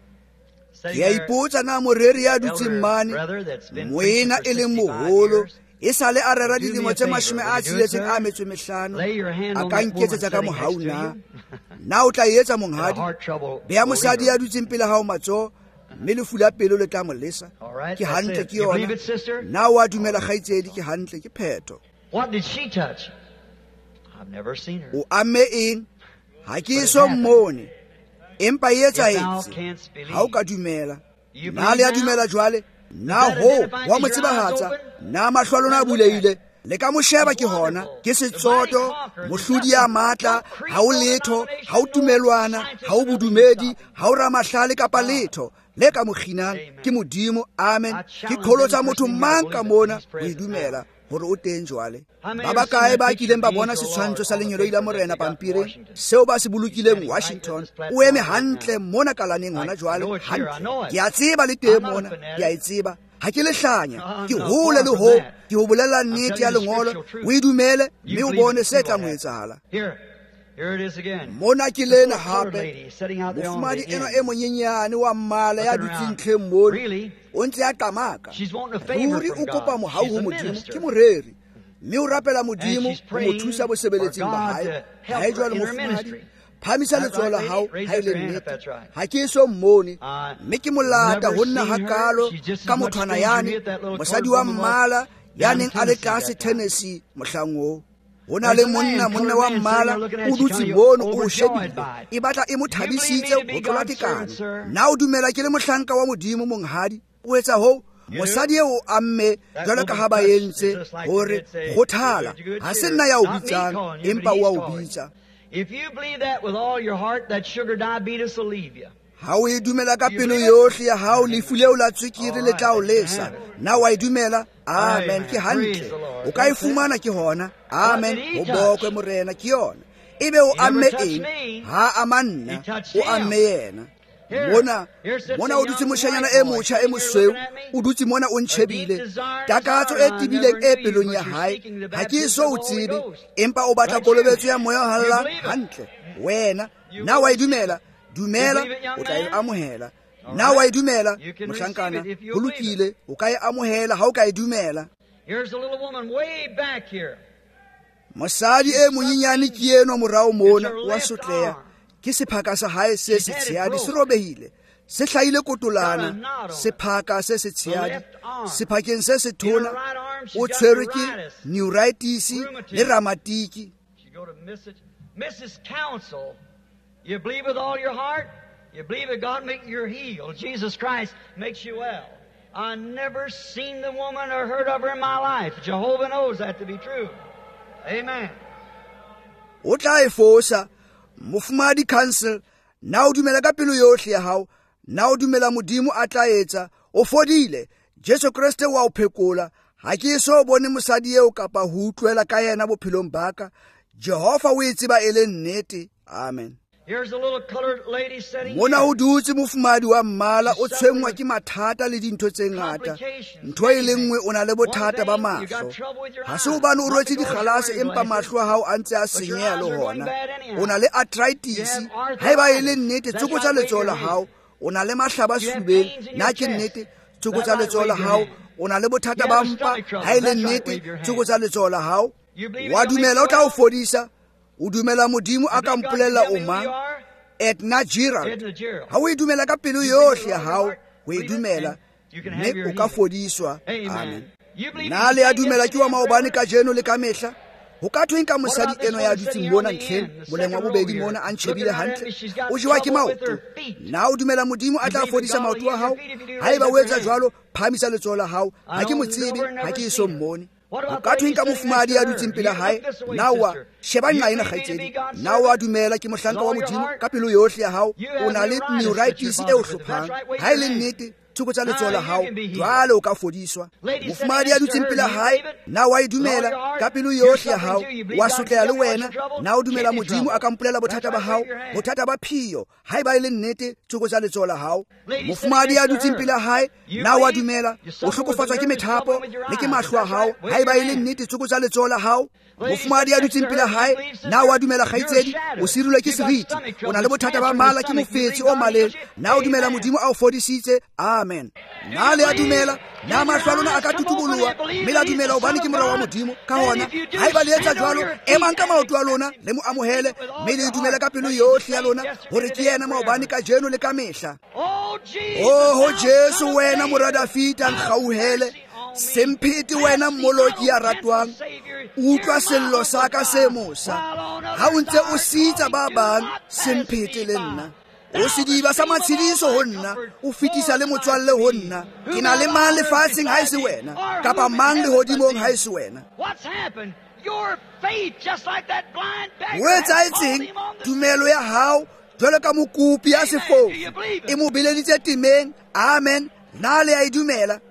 ya ipotsa na moreri ya dutseng mane moena e leng moholo e sale a rera dilemo tse 65 a ka nketsetsa ka mohauna na o tla etsa monghadi beha mosadi ya dutseng pele hao matsoho mme lefu la pelo le tla mo lesa ke hantle ke yona na wa dumela kgaitsedi ke hantle ke phetho What did she touch? I've never seen her. o amme eng ha ke so mmone empa e etsa etse ha o ka dumela na le ya dumela jwale na ho wa mo tsebahatsa na mahlo a lona a buleile le ka mo sheba ke hona ke setsoto mohlodi ya matla ha o letho ha o tumelwana ha o bodumedi ha o ramahlale kapa letho le ka mokginang ke modimo amen ke kholotsa motho mang ka mona o idumela hore o teng jwale ba ba kae ba kileng ba bona setshwantsho sa lenyelo ila morena pampiri seo ba se bolokileng Washington o eme hantle mona kalaneng hona jwale hantle ke a tseba le teng mona ke a tseba ha ke le hlanya ke hole le ho ke ho bolella nnete ya lengolo o idumele mme o bone se tla mo etsahala Here it is again. mona ke lena hape mofumadi ena e monyenyane wa mmala ya dutseng tlheng mona o ntse a qamaka ruri o kopa mohau ho modimo ke moreri mme o rapela modimo ho mo thusa bosebeletsing ba hae ha e jwale mofumadi phamisa letsoho la hao ha e le nnete ha ke so mmone mme ke molata ho nna hakalo ka mothwana yane mosadi wa mmala ya neng a le tlase Tennessee mohlango o na le monna wa mmala o dutse mono o shebile e batla e mo thabisitse ho tlola tekano na o dumela ke le mohlanka wa modimo monghadi o etsa ho mosadi o amme jwalo ka ha ba entse hore khothala ha se nna ya o bitsang empa o a o bitsa If you believe that with all your heart, that sugar diabetes will leave you. ha o e dumela ka pelo yohle ya hao lefu leo la tswekere le tla o lesa na wa e dumela amen ke hantle o ka e fumana ke hona amen o bokwe morena ke yona ebe o amme eng ha amanna o amme yena mona o dutse moshanyana e motjha e mosweu o dutse mona o ntshebile takatso e tibileng e pelong ya hae ha ke so o tsebe empa o batla kolobetso ya moya hallang hantle wena na wa e dumela o tla e amohela na wa e dumela mohlankana ho lokile o ka e amohela ha o ka e dumela. Here's a little woman way back here. Mosadi e monyenyane ke eno morao mona wa sotleha ke sephaka sa hae se setshehadi se robehile se hlahile kotolana sephaka se setshehadi sephakeng se setona o tshwerwe ke neuritis le rheumatic. She go to Mrs. Counsel. You believe with all your heart? You believe that God make you healed. Jesus Christ makes you well. I never seen the woman or heard of her in my life. Jehovah knows that to be true. Amen. O tla e fosa mofumadi counsel na o dumela ka pelo yohle ya hao na o dumela modimo a tla etsa o fodile Jesu Kriste wa o phekola ha ke so bone mosadi eo kapa ho utlwela ka yena bophelong baka Jehova o itseba ele nnete. Amen. Here's a little colored lady sitting mona o dutse mofumadi wa mmala o tshwengwa ke mathata le dintho tse ngata ntho e lengwe o na le bothata ba mahlo ha se o bane o rwetse dikgalase empa mahlo a hao a ntse a senyeha le hona o na le arthritis ha eba e le nnete tsokotsa letsoho la hao o na le mahlaba sefubeng na ke nnete tsokotsa letsoho la hao o na le bothata ba mpa ha e le nnete tsokotsa letsoho la hao wa dumela o tla o fodisa o dumela modimo a ka mpolella o mang Edna Gerald ha o e dumela ka pelo yohle ya hao o e dumela mme o ka fodiswa. Amen. Na le a dumela ke wa maobane ka jeno le ka mehla ho ka thweng ka mosadi eno ya dutse mona ntlheng moleng wa bobedi mona a ntshebile hantle o jewa ke maoto na o dumela modimo a tla fodisa maoto a hao ha eba o etsa jwalo phamisa letsoho la hao ha ke motsebe ha ke eso mmone o ka thweng ka mofumadi ya dutseng pela hae na wa sheba nqa ena kgaitsedi na wa dumela ke mohlanka wa modimo ka pelo yohle ya hao o na le neuritis e o hlophang ha e le nnete tsokotsa letsoho la hao jwale o ka fodiswa mofumadi ya dutseng pela hae na wa e dumela ka pelo yohle ya hao wa sotleha le wena na o dumela modimo a ka mpolela bothata ba hao bothata ba phiyo ha eba e le nnete tsokotsa letsoho la hao mofumadi ya dutseng pela hae na wa dumela o hlokofatswa ke methapo le ke mahlo a hao ha eba e le nnete tsokotsa letsoho la hao mofumadi ya dutseng pela hae na wa dumela kgaitsedi o sirilwe ke seriti o na le bothata ba mala ke mofetsi o maleng na o dumela modimo a o fodisitse. Amen. Na le a dumela na mahlo a lona a ka tutuboloha mme la dumela hobane ke molao wa modimo ka hona ha eba le etsa jwalo emang ka maoto a lona le mo amohele mme le dumela ka pelo yohle ya lona hore ke yena maobane ka jeno le ka mehla. Oh Jesu wena moradafita nkgauhele semphete wena mmoloki ya ratwang utlwa sello sa ka se mosa ha o ntse o sitsa ba bang semphete le nna o sediba sa matshediso ho nna o fetisa le motswalle ho nna ke na le mang lefatsheng ha e se wena kapa mang le hodimong ha e se wena. O etsahetseng tumelo ya hao jwalo ka mokopi ya sefofu e mo bileditse temeng. Amen. Na le a e dumela.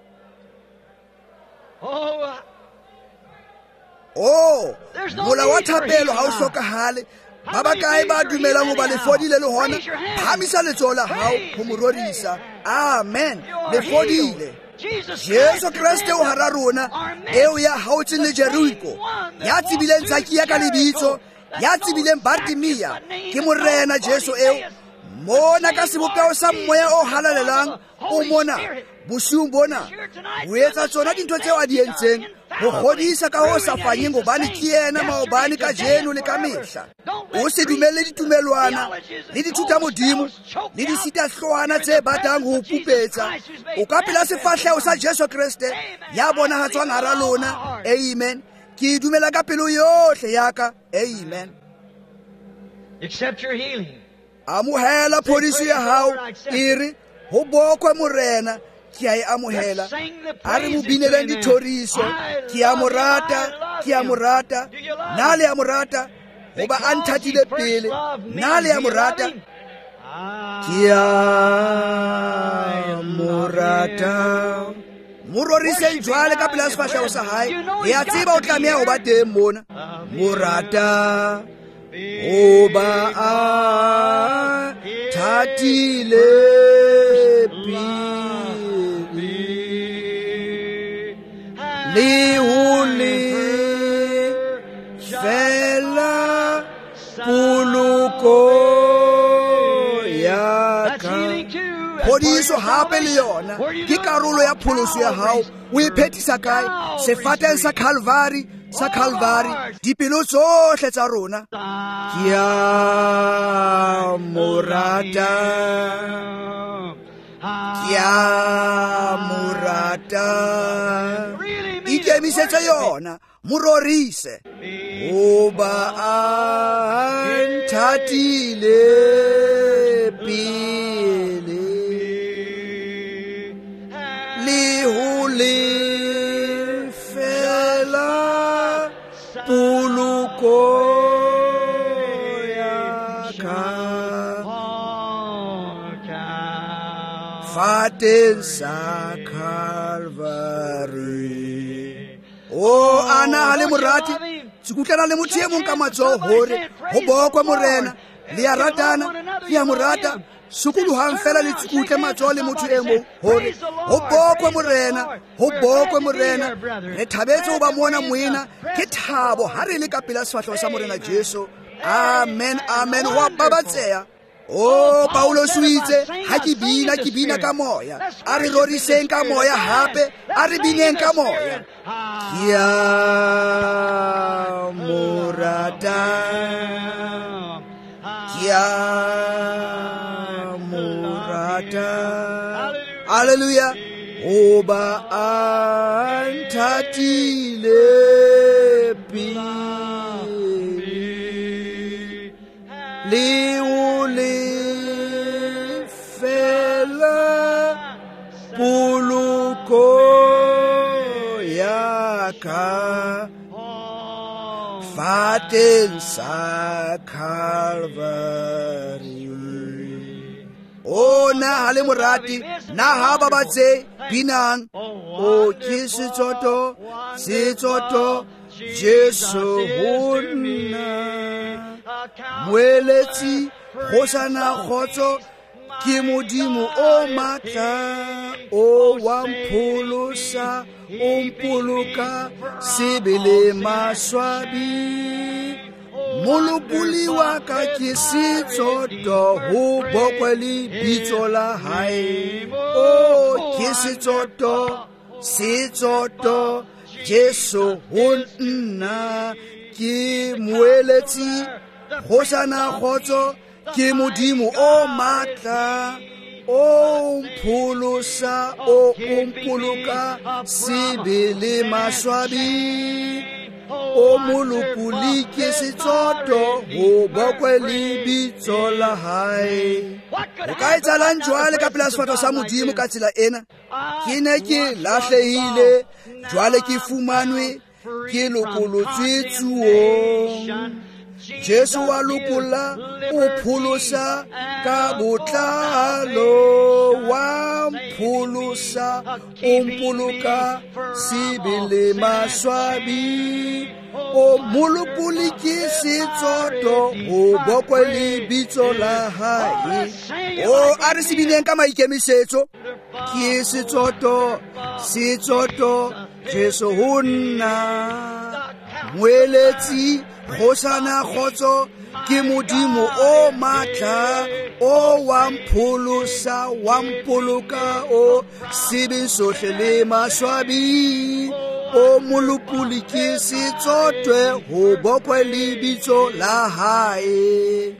Mola wa thapelo ha o hlokahale ba bakae ba dumelang ho ba le fodile le hona phamisa letsoho la hao ho mo rorisa. Amen. Le fodile Jesu Kriste o hara rona eo ya hautseng le Jeriko ya tsibileng Zakia ka lebitso ya tsibileng Bartimea ke morena Jesu eo mona ka sebopeo sa moya o halalelang o mona bosiung bona o etsa tsona dintho tseo a di entseng ho kgodisa ka ho sa fanyeng hobane ke yena maobane ka jeno le ka mehla. O se dumelle ditumelwana le dithuta modimo le disita hlohana tse batang ho pupetsa o ka pela sefahleho sa Jesu Kriste ya bonahatswang hara lona. Amen. Ke dumela ka pelo yohle ya ka. Amen. Accept your healing. Amohela phodiso ya hao ere ho bokwe morena ke a e amohela a re mo bineleng dithoriso ke a morata na le a morata goba a nthatile pele na le a morata ke a morata mo roriseng jwale ka pela sefahleho sa hae e a tseba o tlameha ho ba teng mona morata oba a thatile le hole fela poloko ya ka phodiso hape le yona ke karolo ya pholoso ya hao o e phethisa kae sefateng sa Calvary dipelo tsohle tsa rona ke a morata ikemisetse yona murorise oba anthatile pele le hole fela puluko ya ka faten sa Calvary o ana le morati sikutlana le motho e mong ka matsoho hore ho bokwa morena le ya ratana le ya morata sukuluhang fela le tsikutle matsoho le motho e mong hore ho bokwe morena re thabetse ho ba mona moena ke thabo ha re le ka pela sefahleho sa morena Jesu amen wa babatseya o Paulos o itse ha ke bina ka moya a re roriseng ka moya hape a re bineng ka moya ke a morata hallelujah oba anthatile le fela puluko ya ka faten sa Calvary o na hale morati na ha babatse binang o ke setsoto Jesu honna moeletsi go sana khotso ke modimo o matla o wa mpholosa o mpoloka sebele maswabi molopuli wa ka ke setsoto ho bokweli bitso la hae o ke setsoto Jesu honna ke moeletsi go sana khotso ke modimo o matla o mpholosa o mpoloka sebele maswabi o molopuli ke setsoto ho bokweli bitso la hae o ka etsalang jwale ka pela sefahleho sa modimo ka tsela ena ke ne ke lahlehile jwale ke fumanwe ke lokolotswe tsuong Jesu wa lokola o pholosa ka botlalo wa mpholosa o mpoloka sebele maswabi o molopuli ke setsoto ho bokweli bitso la hae o a re sebineng ka maikemisetso ke setsoto Jesu honna moeletsi go sana khotso ke modimo o matla o wa mpholosa wa mpoloka o sebe sohle le maswabi o molopuli ke setsotwe ho bokweli bitso la hae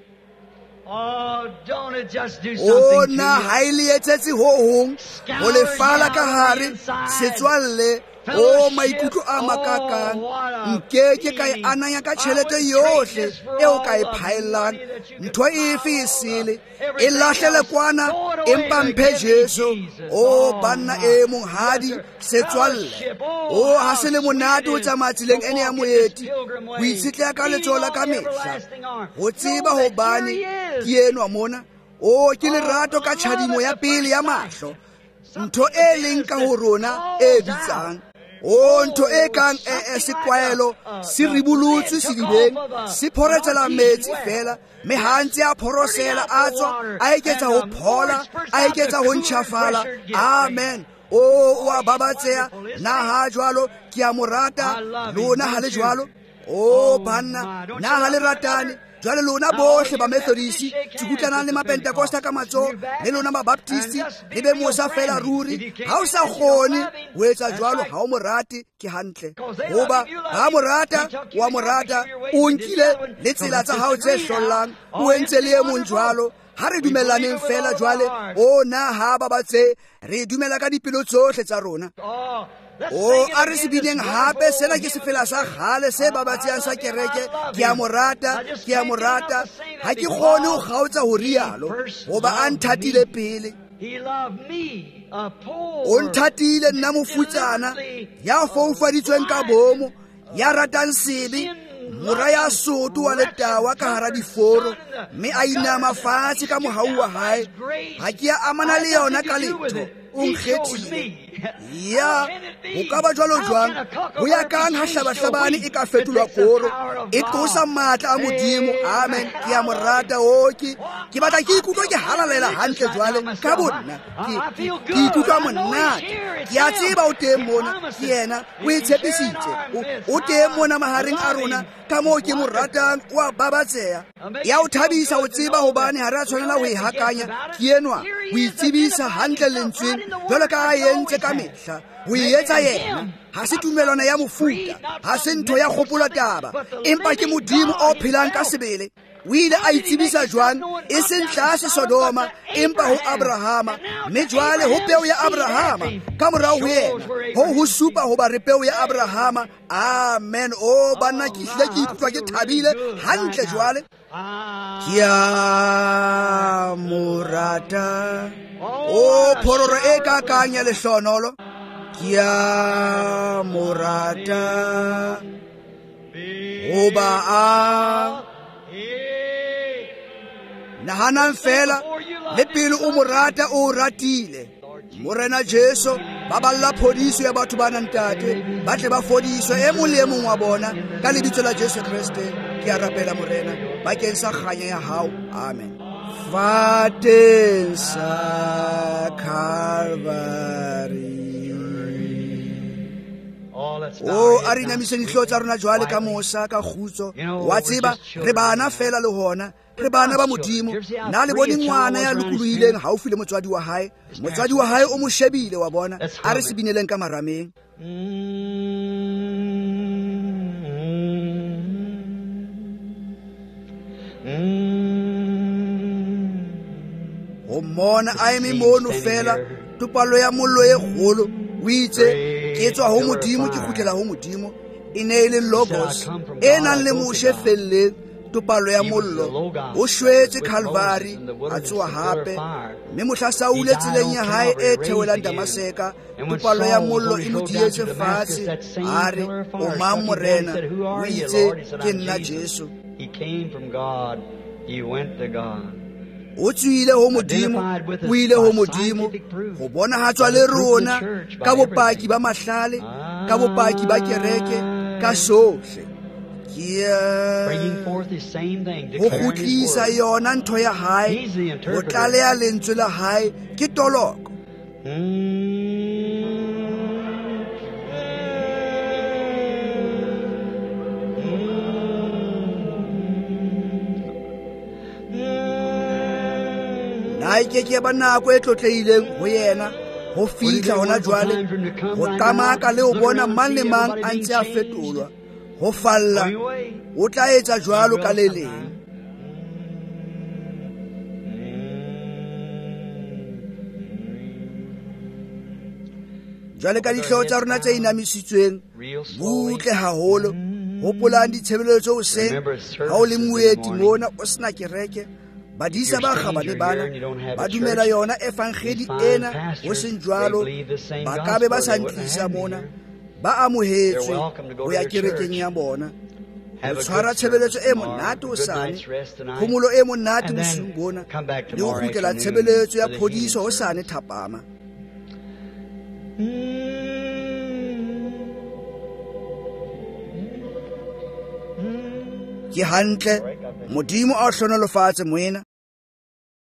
o na haile etsetsi ho hong ho le fala ka hare setswalle o maikutlo a makakang nkeke ka e ananya ka tšhelete yohle eo ka e phaellang ntho efe e sele e lahlele kwana empa mphe Jesu o banna e monghadi setswalle o ha se le monate o tsamaya tseleng ene ya moeti ho itshetleha ka letsoho la ka mehla ho tseba hobane ke enwa mona o ke lerato ka tjhadimo ya pele ya mahlo ntho e leng ka ho rona e bitsang o ntho e kang sekwaelo se ribulutswe sedibeng se phoretsela metsi fela me hantse a phorosela a tswa a eketsa ho phola a eketsa ho ntjhafala amen o wa babatseya na ha jwalo ke a morata lona ha le jwalo o banna na ga le ratane jwale lona bohle ba Methodist tshikutlanang le mapentekosta ka matso le lona ba Baptist le be mosa fela ruri ha o sa gone o etsa jwalo ha o morate ke hantle goba ha morata wa morata o nkile le tsela tsa hao tse hlollang o entse le emong jwalo ha re dumelaneng fela jwale o na ha ba batse re dumela ka dipelo tsohle tsa rona o a re se bineng hape sena ke sefela sa gale se ba batseang sa kereke ke a morata ha ke kgone go gaotsa go rialo goba a nthatile pele o nthatile nna mofutsana ya foufaditsweng ka bomo ya ratang sebe mora ya soto wa letawa ka hara diforo mme a inama fatshe ka mohau wa hae ha ke a amana le yona ka letho o nkgethile ya o ka ba jwalo jwang go ya kang ha hlabahlabane e ka fetolwa koro e tlosa matla a modimo amen ke a morata ke batla ke ikutlwa ke halalela hantle jwale ka bonna ke ikutlwa monate ke a tseba o teng mona ke yena o itshepisitse o teng mona mahareng a rona ka moo ke mo ratang wa babatseya ya o thabisa o tseba hobane ha re a tshwanela ho e hakanya ke enwa o itsebisa hantle lentsweng jwalo ka a entse ka mehla o etsa yena ha se tumelwana ya mofuta ha se ntho ya kgopola taba empa ke modimo o phelang ka sebele o ile a itsebisa jwang e seng tlase Sodoma empa ho Abrahama mme jwale ho peo ya Abrahama ka morao ho yena ho supa ho ba re peo ya Abrahama amen o banna ke hle ke ikutlwa ke thabile hantle jwale ke a morata o phororo e ka kanya le hlonolo ke a morata oba a nahanang fela le pele o morata o ratile morena Jesu ba balla phodiso ya batho ba ntate ba tle ba fodiswe e mong le e mong wa bona ka lebitso la Jesu Kriste ke a rapela morena bakeng sa kganya ya hao amen fateng sa Calvary o a re nyamise dihlooho tsa rona jwale ka mosa ka khutso wa tseba re bana fela le hona re bana ba modimo na le bone ngwana ya lokolohileng haufi le motswadi wa hae o mo shebile wa bona a re se bineleng ka marameng o mona a eme mono fela topalo ya mollo e kgolo o itse ke tswa ho modimo ke khutlela ho modimo e ne le logos e nang le moshe felleng topalo ya mollo o shwetse Calvary a tsoa hape mme mohla Saule tseleng ya hae e theolang Damaseka topalo ya mollo e mo dietse fatshe a re o mang morena o itse ke nna Jesu o tswile ho modimo o ile ho modimo go bona ha tswa le rona ka bopaki ba mahlale ka bopaki ba kereke ka sohle go khutlisa yona ntho ya hae go tlaleya lentswe la hae ke toloko ke ba nako e tlotleileng ho yena ho fihla hona jwale ho qamaka le ho bona mang le mang a ntse a fetolwa ho falla o tla etsa jwalo ka le leng jwale ka dihlooho tsa rona tse inamisitsweng butle haholo hopolang ditshebeletso hoseng ha o le moeti mona o sena kereke badisa ba kgabane bana ba dumela yona efangeli ena ho seng jwalo ba ka be ba sa ntlisa mona ba amohetswe ho ya kerekeng ya bona ho tshwara tshebeletso e monate hosane phomolo e monate bosiung bona le ho kgutlela tshebeletso ya phodiso hosane thapama ke hantle modimo a hlonolofatse moena